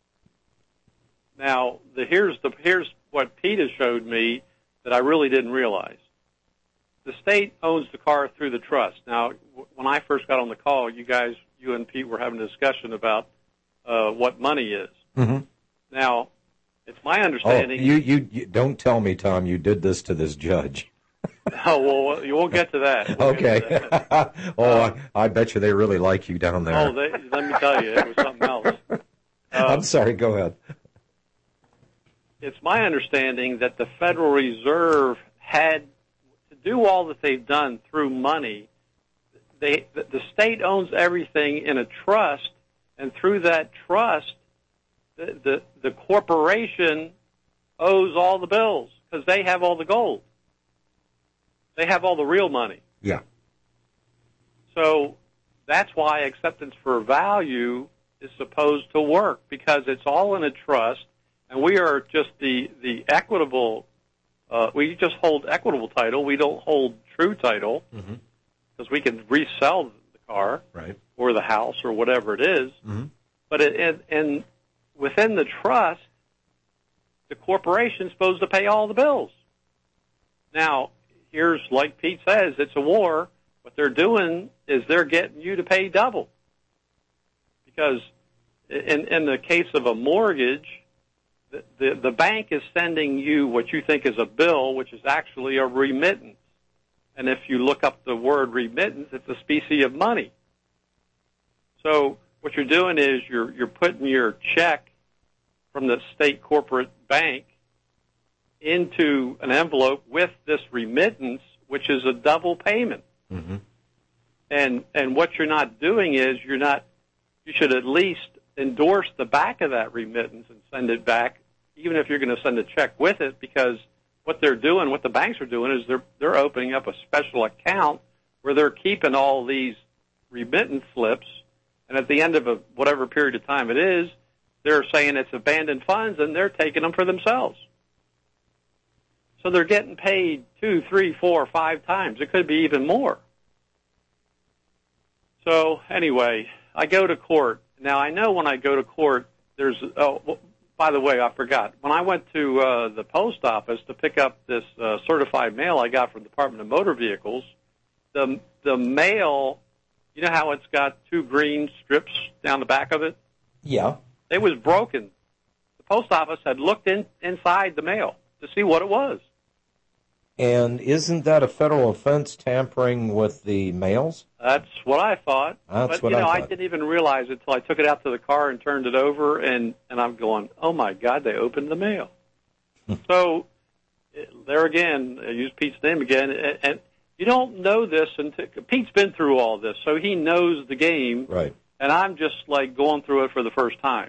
[SPEAKER 11] Now, the, here's the here's what Pete has showed me that I really didn't realize. The state owns the car through the trust. Now, w- when I first got on the call, you guys, you and Pete were having a discussion about uh, what money is.
[SPEAKER 2] Mm-hmm.
[SPEAKER 11] Now, it's my
[SPEAKER 2] Oh,
[SPEAKER 11] understanding.
[SPEAKER 2] you, you you don't tell me, Tom, you did this to this judge.
[SPEAKER 11] Oh, well, you won't get to that. We'll
[SPEAKER 2] Okay.
[SPEAKER 11] get to that.
[SPEAKER 2] oh,
[SPEAKER 11] Uh,
[SPEAKER 2] I, I bet you they really like you down there.
[SPEAKER 11] Oh, they, let me tell you, it was something else. Uh,
[SPEAKER 2] I'm sorry. Go ahead.
[SPEAKER 11] It's my understanding that the Federal Reserve had to do all that they've done through money. They, the, the state owns everything in a trust, and through that trust, the, the, the corporation owes all the bills because they have all the gold. They have all the real money.
[SPEAKER 2] Yeah.
[SPEAKER 11] So that's why acceptance for value is supposed to work, because it's all in a trust, and we are just the, the equitable, uh, we just hold equitable title. We don't hold true title, because
[SPEAKER 2] mm-hmm.
[SPEAKER 11] we can resell the car
[SPEAKER 2] right.
[SPEAKER 11] or the house or whatever it is.
[SPEAKER 2] Mm-hmm.
[SPEAKER 11] But it, and, and within the trust, the corporation's supposed to pay all the bills. Now, here's, like Pete says, it's a war. What they're doing is they're getting you to pay double. Because in, in the case of a mortgage, the, the, the bank is sending you what you think is a bill, which is actually a remittance. And if you look up the word remittance, it's a species of money. So what you're doing is you're you're putting your check from the state corporate bank into an envelope with this remittance, which is a double payment.
[SPEAKER 2] Mm-hmm.
[SPEAKER 11] And and what you're not doing is you're not, you should at least endorse the back of that remittance and send it back, even if you're going to send a check with it, because what they're doing, what the banks are doing, is they're they're opening up a special account where they're keeping all these remittance slips, and at the end of a, whatever period of time it is, they're saying it's abandoned funds, and they're taking them for themselves. So they're getting paid two, three, four, five times. It could be even more. So anyway, I go to court. Now, I know when I go to court, there's, oh, well, by the way, I forgot. When I went to uh, the post office to pick up this uh, certified mail I got from the Department of Motor Vehicles, the the mail, you know how it's got two green strips down the back of it?
[SPEAKER 2] Yeah.
[SPEAKER 11] It was broken. The post office had looked in, inside the mail to see what it was.
[SPEAKER 2] And isn't that a federal offense, tampering with the mails?
[SPEAKER 11] That's what I thought.
[SPEAKER 2] That's
[SPEAKER 11] but,
[SPEAKER 2] what
[SPEAKER 11] you know,
[SPEAKER 2] I
[SPEAKER 11] I,
[SPEAKER 2] thought.
[SPEAKER 11] didn't even realize it until I took it out to the car and turned it over, and, and I'm going, oh, my God, they opened the mail. So there again, I use Pete's name again, and, and you don't know this until Pete's been through all this, so he knows the game.
[SPEAKER 2] Right.
[SPEAKER 11] And I'm just like going through it for the first time.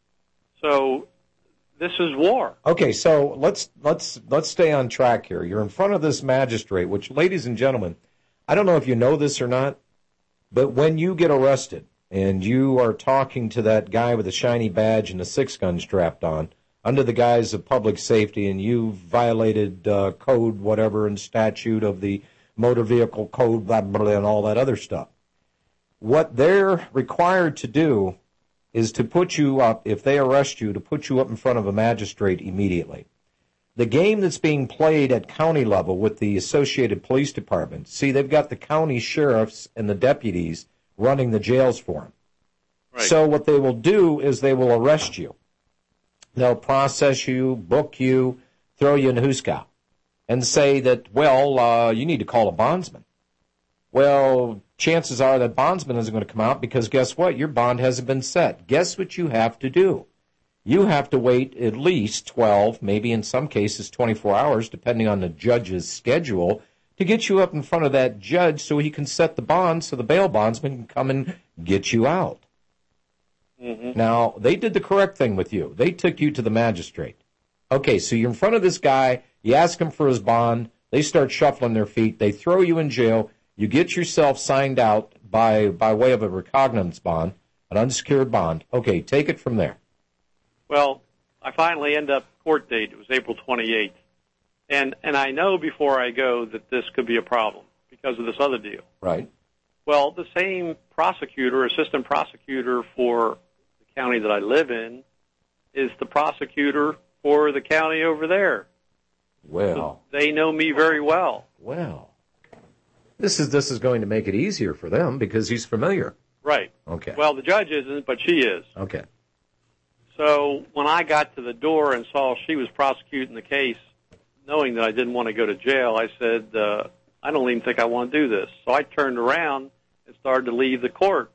[SPEAKER 11] So this is war.
[SPEAKER 2] Okay, so let's let's let's stay on track here. You're in front of this magistrate, which, ladies and gentlemen, I don't know if you know this or not, but when you get arrested and you are talking to that guy with a shiny badge and a six gun strapped on, under the guise of public safety, and you violated uh, code, whatever, and statute of the motor vehicle code, blah, blah, blah, and all that other stuff. What they're required to do is to put you up, if they arrest you, to put you up in front of a magistrate immediately. The game that's being played at county level with the Associated Police Department, see, they've got the county sheriffs and the deputies running the jails for them. Right. So what they will do is they will arrest you. They'll process you, book you, throw you in Huskow, and say that, well, uh, you need to call a bondsman. Well, chances are that bondsman isn't going to come out because guess what? Your bond hasn't been set. Guess what you have to do? You have to wait at least twelve, maybe in some cases twenty-four hours, depending on the judge's schedule, to get you up in front of that judge so he can set the bond so the bail bondsman can come and get you out. Mm-hmm. Now, they did the correct thing with you. They took you to the magistrate. Okay, so you're in front of this guy. You ask him for his bond. They start shuffling their feet. They throw you in jail. You get yourself signed out by by way of a recognizance bond, an unsecured bond. Okay, take it from there.
[SPEAKER 11] Well, I finally end up court date. It was April twenty-eighth. And and I know before I go that this could be a problem because of this other deal.
[SPEAKER 2] Right.
[SPEAKER 11] Well, the same prosecutor, assistant prosecutor for the county that I live in, is the prosecutor for the county over there.
[SPEAKER 2] Well.
[SPEAKER 11] So they know me very well.
[SPEAKER 2] Well. This is this is going to make it easier for them because he's familiar.
[SPEAKER 11] Right.
[SPEAKER 2] Okay.
[SPEAKER 11] Well, the judge isn't, but she is.
[SPEAKER 2] Okay.
[SPEAKER 11] So when I got to the door and saw she was prosecuting the case, knowing that I didn't want to go to jail, I said, uh, I don't even think I want to do this. So I turned around and started to leave the court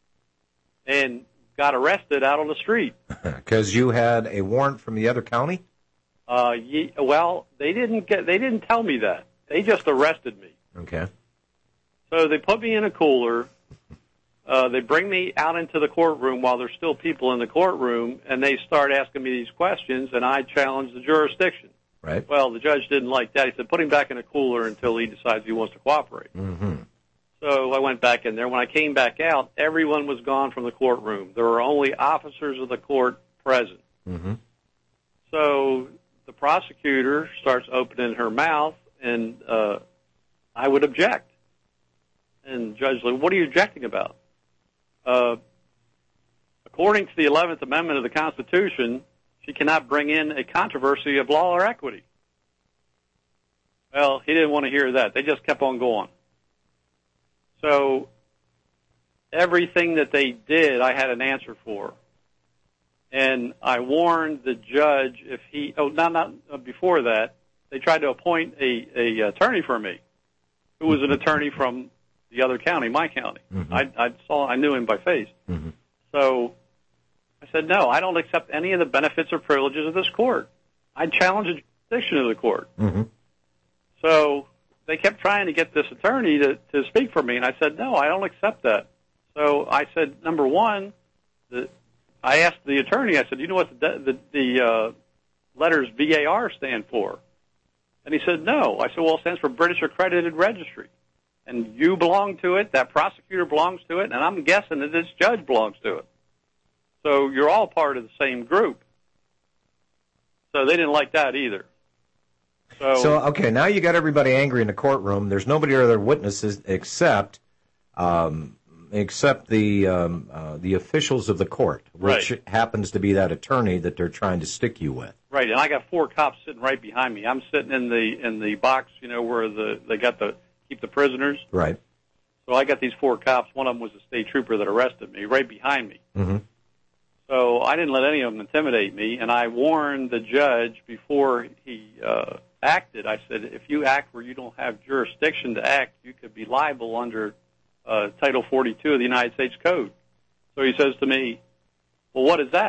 [SPEAKER 11] and got arrested out on the street.
[SPEAKER 2] Because you had a warrant from the other county?
[SPEAKER 11] Uh, ye- well, they didn't get. They didn't tell me that. They just arrested me.
[SPEAKER 2] Okay.
[SPEAKER 11] So they put me in a cooler. Uh, they bring me out into the courtroom while there's still people in the courtroom, and they start asking me these questions, and I challenge the jurisdiction.
[SPEAKER 2] Right.
[SPEAKER 11] Well, the judge didn't like that. He said, put him back in a cooler until he decides he wants to cooperate.
[SPEAKER 2] Mm-hmm.
[SPEAKER 11] So I went back in there. When I came back out, everyone was gone from the courtroom. There were only officers of the court present.
[SPEAKER 2] Mm-hmm.
[SPEAKER 11] So the prosecutor starts opening her mouth, and uh, I would object. And the judge said, what are you objecting about? Uh, according to the eleventh Amendment of the Constitution, she cannot bring in a controversy of law or equity. Well, he didn't want to hear that. They just kept on going. So everything that they did, I had an answer for. And I warned the judge if he, oh, not, not uh, before that, they tried to appoint a, a attorney for me, who was an attorney from the other county, my county. Mm-hmm. I, I saw, I knew him by face.
[SPEAKER 2] Mm-hmm.
[SPEAKER 11] So I said, no, I don't accept any of the benefits or privileges of this court. I challenge the jurisdiction of the court.
[SPEAKER 2] Mm-hmm.
[SPEAKER 11] So they kept trying to get this attorney to, to speak for me, and I said, no, I don't accept that. So I said, number one, the, I asked the attorney, I said, you know what the, the, the uh, letters B A R stand for? And he said, no. I said, well, it stands for British Accredited Registry. And you belong to it, that prosecutor belongs to it, and I'm guessing that this judge belongs to it. So you're all part of the same group. So they didn't like that either. So,
[SPEAKER 2] so okay, now you got everybody angry in the courtroom. There's nobody other witnesses except um, except the um, uh, the officials of the court, which
[SPEAKER 11] right.
[SPEAKER 2] happens to be that attorney that they're trying to stick you with.
[SPEAKER 11] Right, and I got four cops sitting right behind me. I'm sitting in the in the box, you know, where the they got the keep the prisoners.
[SPEAKER 2] Right.
[SPEAKER 11] So I got these four cops. One of them was a state trooper that arrested me, right behind me.
[SPEAKER 2] Mm-hmm.
[SPEAKER 11] So I didn't let any of them intimidate me, and I warned the judge before he uh, acted. I said, if you act where you don't have jurisdiction to act, you could be liable under uh, Title forty-two of the United States Code. So he says to me, well, what is that?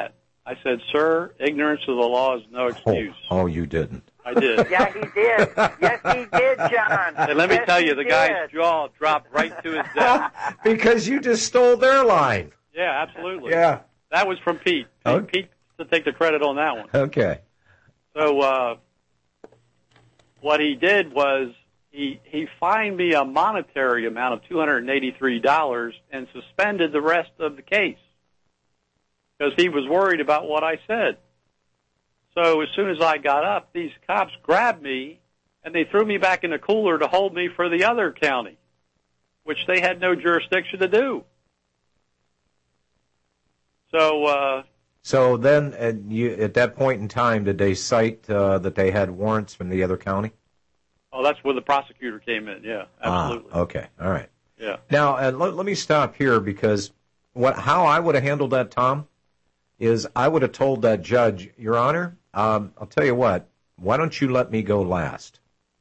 [SPEAKER 11] I said, sir, ignorance of the law is no excuse.
[SPEAKER 2] Oh, oh you didn't.
[SPEAKER 11] I did.
[SPEAKER 4] Yeah, he did. Yes, he did, John.
[SPEAKER 11] And let me
[SPEAKER 4] yes,
[SPEAKER 11] tell you, the
[SPEAKER 4] did.
[SPEAKER 11] guy's jaw dropped right to his desk.
[SPEAKER 2] Because you just stole their line.
[SPEAKER 11] Yeah, absolutely.
[SPEAKER 2] Yeah.
[SPEAKER 11] That was from Pete. Pete,
[SPEAKER 2] Okay.
[SPEAKER 11] Pete to take the credit on that one.
[SPEAKER 2] Okay.
[SPEAKER 11] So uh, what he did was he he fined me a monetary amount of two hundred eighty-three dollars and suspended the rest of the case because he was worried about what I said. So as soon as I got up, these cops grabbed me and they threw me back in the cooler to hold me for the other county, which they had no jurisdiction to do. So, uh,
[SPEAKER 2] so then, at, you, at that point in time, did they cite uh, that they had warrants from the other county?
[SPEAKER 11] oh, that's where the prosecutor came in. Yeah, absolutely.
[SPEAKER 2] Ah, okay, all right.
[SPEAKER 11] Yeah.
[SPEAKER 2] Now, uh, let, let me stop here because what how I would have handled that, Tom, is I would have told that judge, Your Honor, um, I'll tell you what, why don't you let me go last?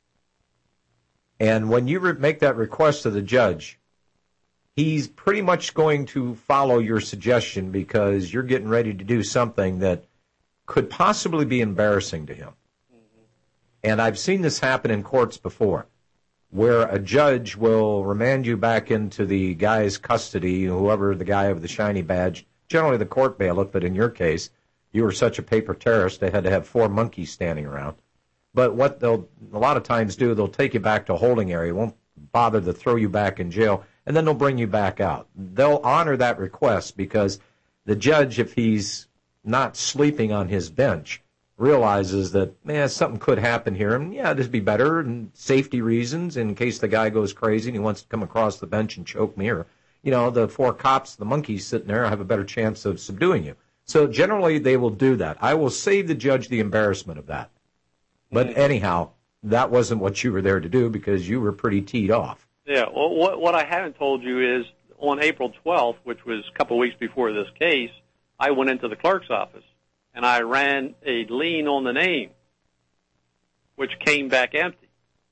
[SPEAKER 2] And when you re- make that request to the judge, he's pretty much going to follow your suggestion because you're getting ready to do something that could possibly be embarrassing to him. Mm-hmm. And I've seen this happen in courts before, where a judge will remand you back into the guy's custody, whoever the guy with the shiny badge, generally the court bailiff, but in your case, you were such a paper terrorist, they had to have four monkeys standing around. But what they'll a lot of times do, they'll take you back to a holding area, won't bother to throw you back in jail, and then they'll bring you back out. They'll honor that request because the judge, if he's not sleeping on his bench, realizes that, man, something could happen here, and yeah, this would be better, and safety reasons, in case the guy goes crazy and he wants to come across the bench and choke me, or, you know, the four cops, the monkeys sitting there, have a better chance of subduing you. So generally they will do that. I will save the judge the embarrassment of that. But anyhow, that wasn't what you were there to do because you were pretty teed off.
[SPEAKER 11] Yeah, well, what, what I haven't told you is on April twelfth, which was a couple of weeks before this case, I went into the clerk's office and I ran a lien on the name, which came back empty.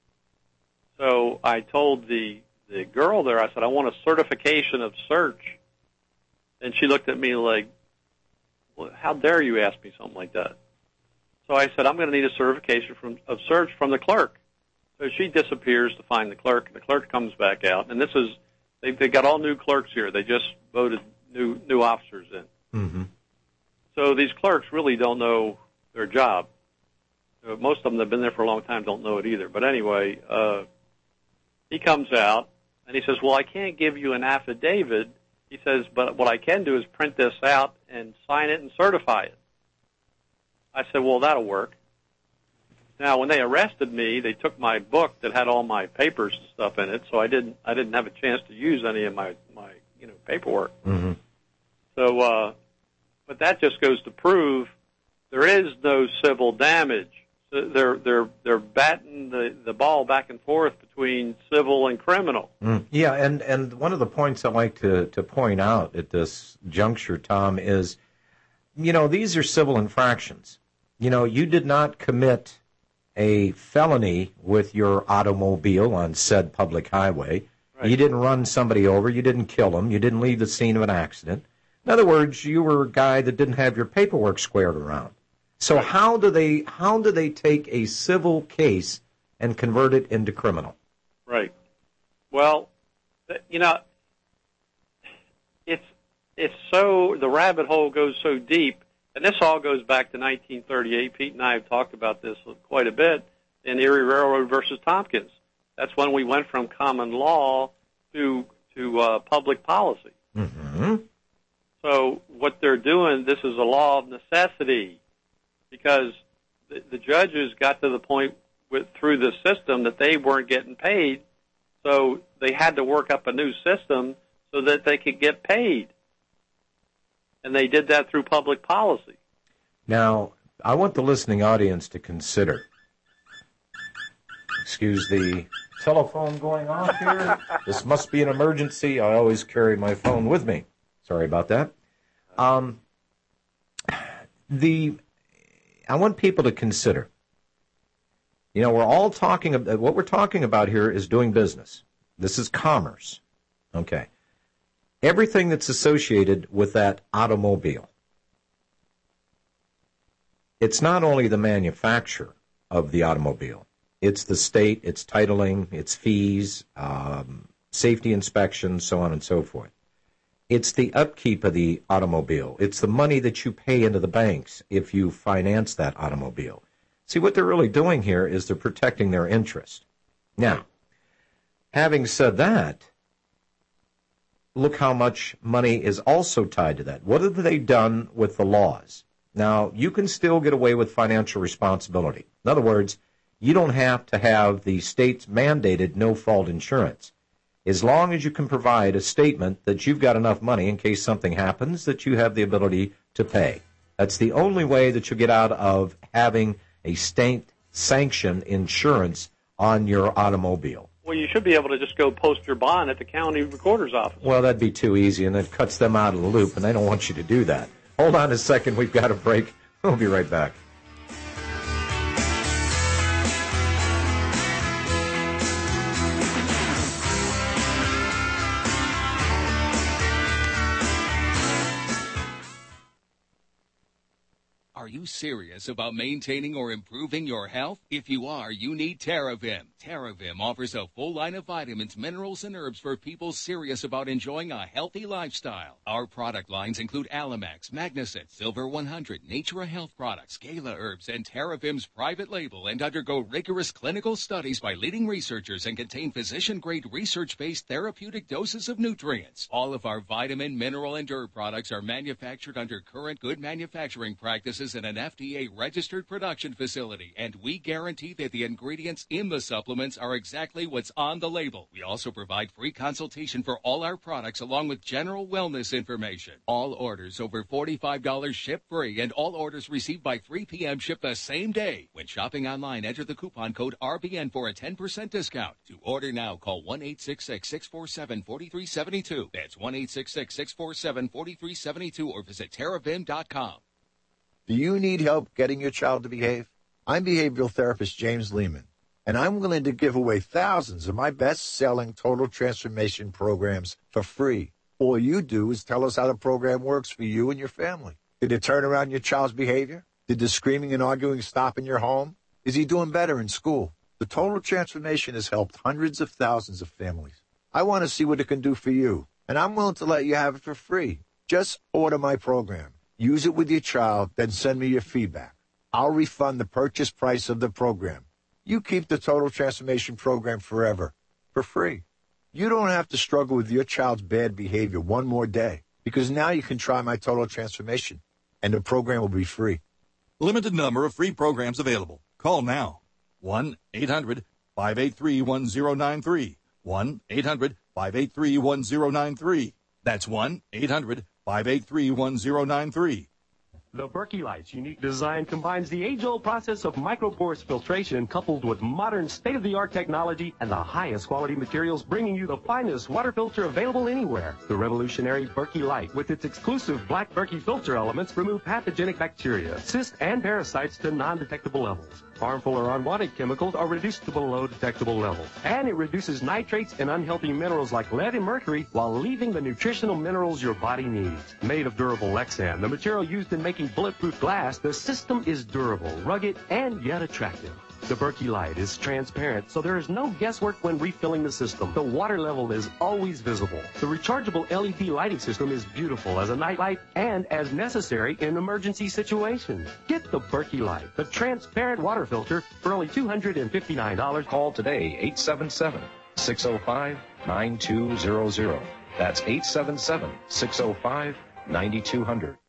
[SPEAKER 11] So I told the, the girl there, I said, I want a certification of search. And she looked at me like, well, how dare you ask me something like that? So I said, I'm going to need a certification from, of search from the clerk. So she disappears to find the clerk, and the clerk comes back out. And this is, they they got all new clerks here. They just voted new new officers in.
[SPEAKER 2] Mm-hmm.
[SPEAKER 11] So these clerks really don't know their job. Uh, most of them that have been there for a long time don't know it either. But anyway, uh, he comes out, and he says, well, I can't give you an affidavit. He says, but what I can do is print this out and sign it and certify it. I said, well, that'll work. Now, when they arrested me, they took my book that had all my papers and stuff in it, so I didn't I didn't have a chance to use any of my, my you know, paperwork.
[SPEAKER 2] Mm-hmm.
[SPEAKER 11] So, uh, but that just goes to prove there is no civil damage. They're they're they're batting the, the ball back and forth between civil and criminal.
[SPEAKER 2] Mm. Yeah, and, and one of the points I like to, to point out at this juncture, Tom, is, you know, these are civil infractions. You know, you did not commit a felony with your automobile on said public highway. Right. You didn't run somebody over. You didn't kill them. You didn't leave the scene of an accident. In other words, you were a guy that didn't have your paperwork squared around. So right. how do they how do they take a civil case and convert it into criminal?
[SPEAKER 11] Right. Well, you know, it's it's so the rabbit hole goes so deep. And this all goes back to nineteen thirty-eight. Pete and I have talked about this quite a bit in Erie Railroad versus Tompkins. That's when we went from common law to to uh, public policy.
[SPEAKER 2] Mm-hmm.
[SPEAKER 11] So what they're doing, this is a law of necessity, because the, the judges got to the point with, through the system that they weren't getting paid, so they had to work up a new system so that they could get paid. And they did that through public policy.
[SPEAKER 2] Now, I want the listening audience to consider. Excuse the telephone going off here. This must be an emergency. I always carry my phone with me. Sorry about that. Um, the I want people to consider. You know, we're all talking about, what we're talking about here is doing business. This is commerce. Okay. Everything that's associated with that automobile. it's not only the manufacturer of the automobile. It's the state, it's titling, it's fees, um, safety inspections, so on and so forth. It's the upkeep of the automobile. It's the money that you pay into the banks if you finance that automobile. See, what they're really doing here is they're protecting their interest. Now, having said that, look how much money is also tied to that. What have they done with the laws? Now, you can still get away with financial responsibility. In other words, you don't have to have the state's mandated no-fault insurance. As long as you can provide a statement that you've got enough money in case something happens that you have the ability to pay. That's the only way that you get out of having a state-sanctioned insurance on your automobile.
[SPEAKER 11] Well, you should be able to just go post your bond at the county recorder's office.
[SPEAKER 2] Well, that'd be too easy, and that cuts them out of the loop, and they don't want you to do that. Hold on a second. We've got a break. We'll be right back.
[SPEAKER 16] Are you serious about maintaining or improving your health? If you are, you need TerraVim. TerraVim offers a full line of vitamins, minerals, and herbs for people serious about enjoying a healthy lifestyle. Our product lines include Alamax, Magnicet, Silver one hundred, Natura Health Products, Gala Herbs, and TerraVim's private label, and undergo rigorous clinical studies by leading researchers and contain physician-grade research-based therapeutic doses of nutrients. All of our vitamin, mineral, and herb products are manufactured under current good manufacturing practices in an F D A-registered production facility, and we guarantee that the ingredients in the supplements are exactly what's on the label. We also provide free consultation for all our products along with general wellness information. All orders over forty-five dollars ship free, and all orders received by three p.m. ship the same day. When shopping online, enter the coupon code R B N for a ten percent discount. To order now, call one eight six six, six four seven, four three seven two. That's one eight six six, six four seven, four three seven two, or visit terravim dot com.
[SPEAKER 17] Do you need help getting your child to behave? I'm behavioral therapist James Lehman, and I'm willing to give away thousands of my best-selling total transformation programs for free. All you do is tell us how the program works for you and your family. Did it turn around your child's behavior? Did the screaming and arguing stop in your home? Is he doing better in school? The total transformation has helped hundreds of thousands of families. I want to see what it can do for you, and I'm willing to let you have it for free. Just order my program. Use it with your child, then send me your feedback. I'll refund the purchase price of the program. You keep the Total Transformation Program forever, for free. You don't have to struggle with your child's bad behavior one more day, because now you can try my Total Transformation, and the program will be free.
[SPEAKER 18] Limited number of free programs available. Call now. one eight hundred, five eight three, one zero nine three. one eight hundred, five eight three, one zero nine three. That's one eight hundred, five eight three, one zero nine three.
[SPEAKER 19] The Berkey Light's unique design combines the age-old process of microporous filtration coupled with modern state-of-the-art technology and the highest quality materials, bringing you the finest water filter available anywhere. The revolutionary Berkey Light, with its exclusive black Berkey filter elements, remove pathogenic bacteria, cysts, and parasites to non-detectable levels. Harmful or unwanted chemicals are reduced to below detectable levels. And it reduces nitrates and unhealthy minerals like lead and mercury while leaving the nutritional minerals your body needs. Made of durable Lexan, the material used in making bulletproof glass, the system is durable, rugged, and yet attractive. The Berkey Light is transparent, so there is no guesswork when refilling the system. The water level is always visible. The rechargeable L E D lighting system is beautiful as a nightlight and as necessary in emergency situations. Get the Berkey Light, the transparent water filter, for only two hundred fifty-nine dollars.
[SPEAKER 20] Call today, eight seven seven, six oh five, nine two zero zero. That's eight seven seven, six oh five, nine two zero zero.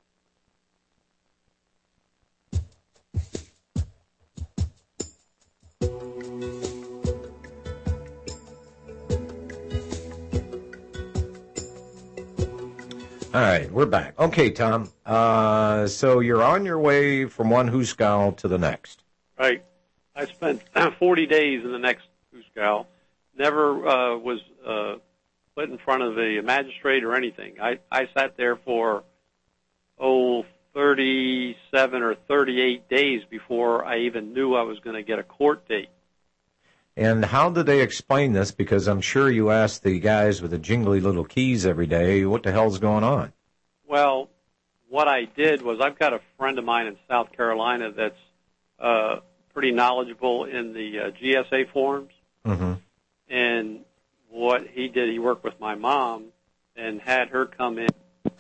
[SPEAKER 2] All right, we're back. Okay, Tom. Uh, so you're on your way from one Hooskow to the next.
[SPEAKER 11] Right. I spent forty days in the next Hooskow. Never uh, was uh, put in front of the magistrate or anything. I, I sat there for, oh, thirty-seven or thirty-eight days before I even knew I was going to get a court date.
[SPEAKER 2] And how did they explain this? Because I'm sure you asked the guys with the jingly little keys every day, what the hell's going on?
[SPEAKER 11] Well, what I did was I've got a friend of mine in South Carolina that's uh, pretty knowledgeable in the uh, G S A forms.
[SPEAKER 2] Mm-hmm.
[SPEAKER 11] And what he did, he worked with my mom and had her come in.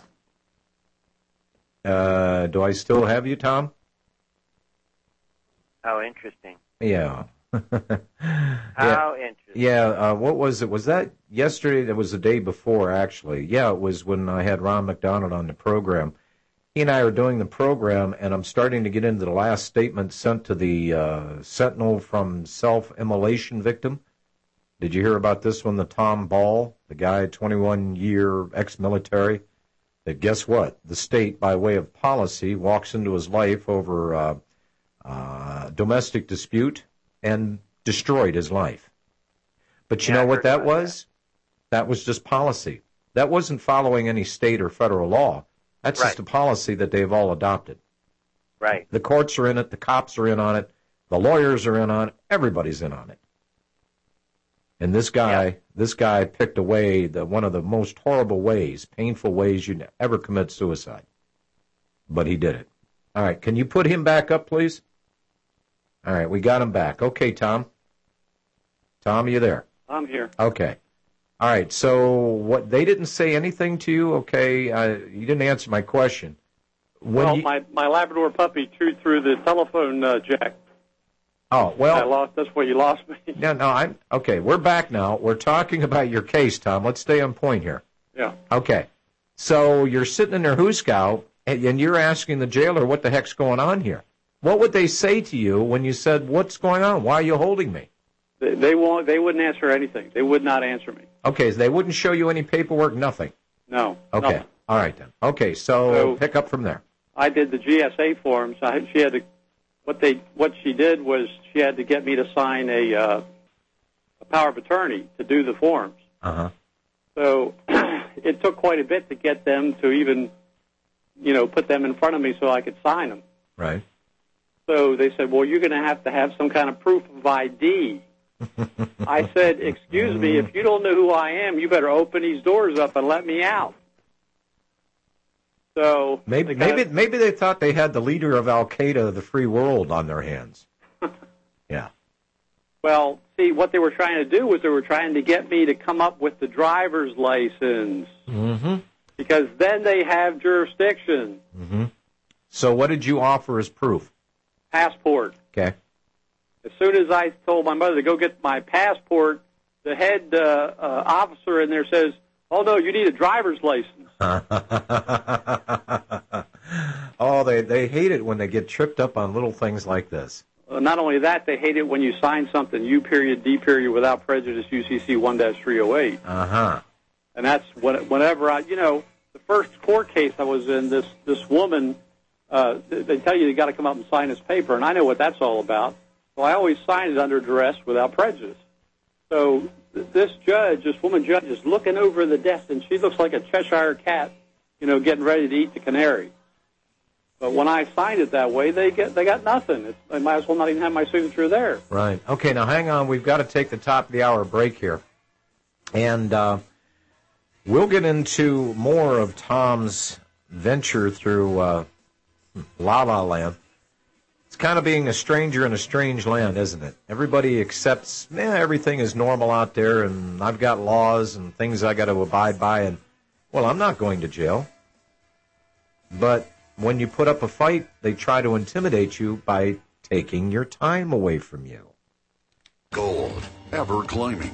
[SPEAKER 2] Uh, do I still have you, Tom?
[SPEAKER 4] How interesting.
[SPEAKER 2] Yeah.
[SPEAKER 4] How interesting.
[SPEAKER 2] Yeah, uh, what was it? Was that yesterday? That was the day before, actually. Yeah, it was when I had Ron McDonald on the program. He and I are doing the program, and I'm starting to get into the last statement sent to the uh, Sentinel from self-immolation victim. Did you hear about this one, the Tom Ball, the guy, twenty-one-year ex-military, that guess what? The state, by way of policy, walks into his life over uh, uh, domestic dispute and destroyed his life. But you
[SPEAKER 4] Yeah,
[SPEAKER 2] know
[SPEAKER 4] I
[SPEAKER 2] what
[SPEAKER 4] heard
[SPEAKER 2] that
[SPEAKER 4] about
[SPEAKER 2] was? That was just policy. That wasn't following any state or federal law. That's just a policy that they've all adopted.
[SPEAKER 4] Right.
[SPEAKER 2] The courts are in it. The cops are in on it. The lawyers are in on it. Everybody's in on it. And this guy, this guy picked away the one of the most horrible ways, painful ways you'd ever commit suicide. But he did it. All right, can you put him back up, please? All right, we got him back. Okay, Tom. Tom, you there?
[SPEAKER 11] I'm here.
[SPEAKER 2] Okay. All right, so what they didn't say anything to you, okay? Uh, you didn't answer my question. When
[SPEAKER 11] well,
[SPEAKER 2] you,
[SPEAKER 11] my, my Labrador puppy chewed through the telephone uh, jack.
[SPEAKER 2] oh, well.
[SPEAKER 11] I lost. That's where you lost me.
[SPEAKER 2] No, no, I'm okay. We're back now. We're talking about your case, Tom. Let's stay on point here.
[SPEAKER 11] Yeah.
[SPEAKER 2] Okay. So you're sitting in their hoosegow, and, and you're asking the jailer what the heck's going on here. What would they say to you when you said, "What's going on? Why are you holding me?"
[SPEAKER 11] They, they won't. They wouldn't answer anything. They would not answer me.
[SPEAKER 2] Okay, so they wouldn't show you any paperwork, nothing.
[SPEAKER 11] No.
[SPEAKER 2] Okay.
[SPEAKER 11] Nothing.
[SPEAKER 2] All right then. Okay, so,
[SPEAKER 11] So-
[SPEAKER 2] pick up from there.
[SPEAKER 11] I did the G S A forms. I, she had to. What they what she did was she had to get me to sign a uh, a power of attorney to do the forms.
[SPEAKER 2] Uh huh.
[SPEAKER 11] So it took quite a bit to get them to even, you know, put them in front of me so I could sign them.
[SPEAKER 2] Right.
[SPEAKER 11] So they said, well, you're going to have to have some kind of proof of I D. I said, excuse me, if you don't know who I am, you better open these doors up and let me out. So
[SPEAKER 2] Maybe
[SPEAKER 11] they kinda-
[SPEAKER 2] maybe maybe they thought they had the leader of Al Qaeda, the free world, on their hands. Yeah.
[SPEAKER 11] Well, see, what they were trying to do was they were trying to get me to come up with the driver's license
[SPEAKER 2] Mm-hmm.
[SPEAKER 11] because then they have jurisdiction.
[SPEAKER 2] Mm-hmm. So what did you offer as proof?
[SPEAKER 11] Passport.
[SPEAKER 2] Okay.
[SPEAKER 11] As soon as I told my mother to go get my passport, the head uh, uh, officer in there says, oh, no, you need a driver's license.
[SPEAKER 2] Oh, they, they hate it when they get tripped up on little things like this.
[SPEAKER 11] Uh, not only that, they hate it when you sign something, U period, D period, without prejudice, U C C one dash three oh eight.
[SPEAKER 2] Uh-huh.
[SPEAKER 11] And that's when, whenever I, you know, the first court case I was in, this, this woman, uh, they tell you you got to come up and sign this paper, and I know what that's all about. So I always sign it under duress without prejudice. So th- this judge, this woman judge, is looking over the desk, and she looks like a Cheshire cat, you know, getting ready to eat the canary. But when I signed it that way, they get they got nothing. It's, they might as well not even have my signature there.
[SPEAKER 2] Right. Okay, now hang on. We've got to take the top of the hour break here. And uh, we'll get into more of Tom's venture through uh, La La Land. It's kind of being a stranger in a strange land, isn't it? Everybody accepts, eh, everything is normal out there, and I've got laws and things I got to abide by, and, well, I'm not going to jail. But when you put up a fight, they try to intimidate you by taking your time away from you.
[SPEAKER 9] Gold, ever climbing.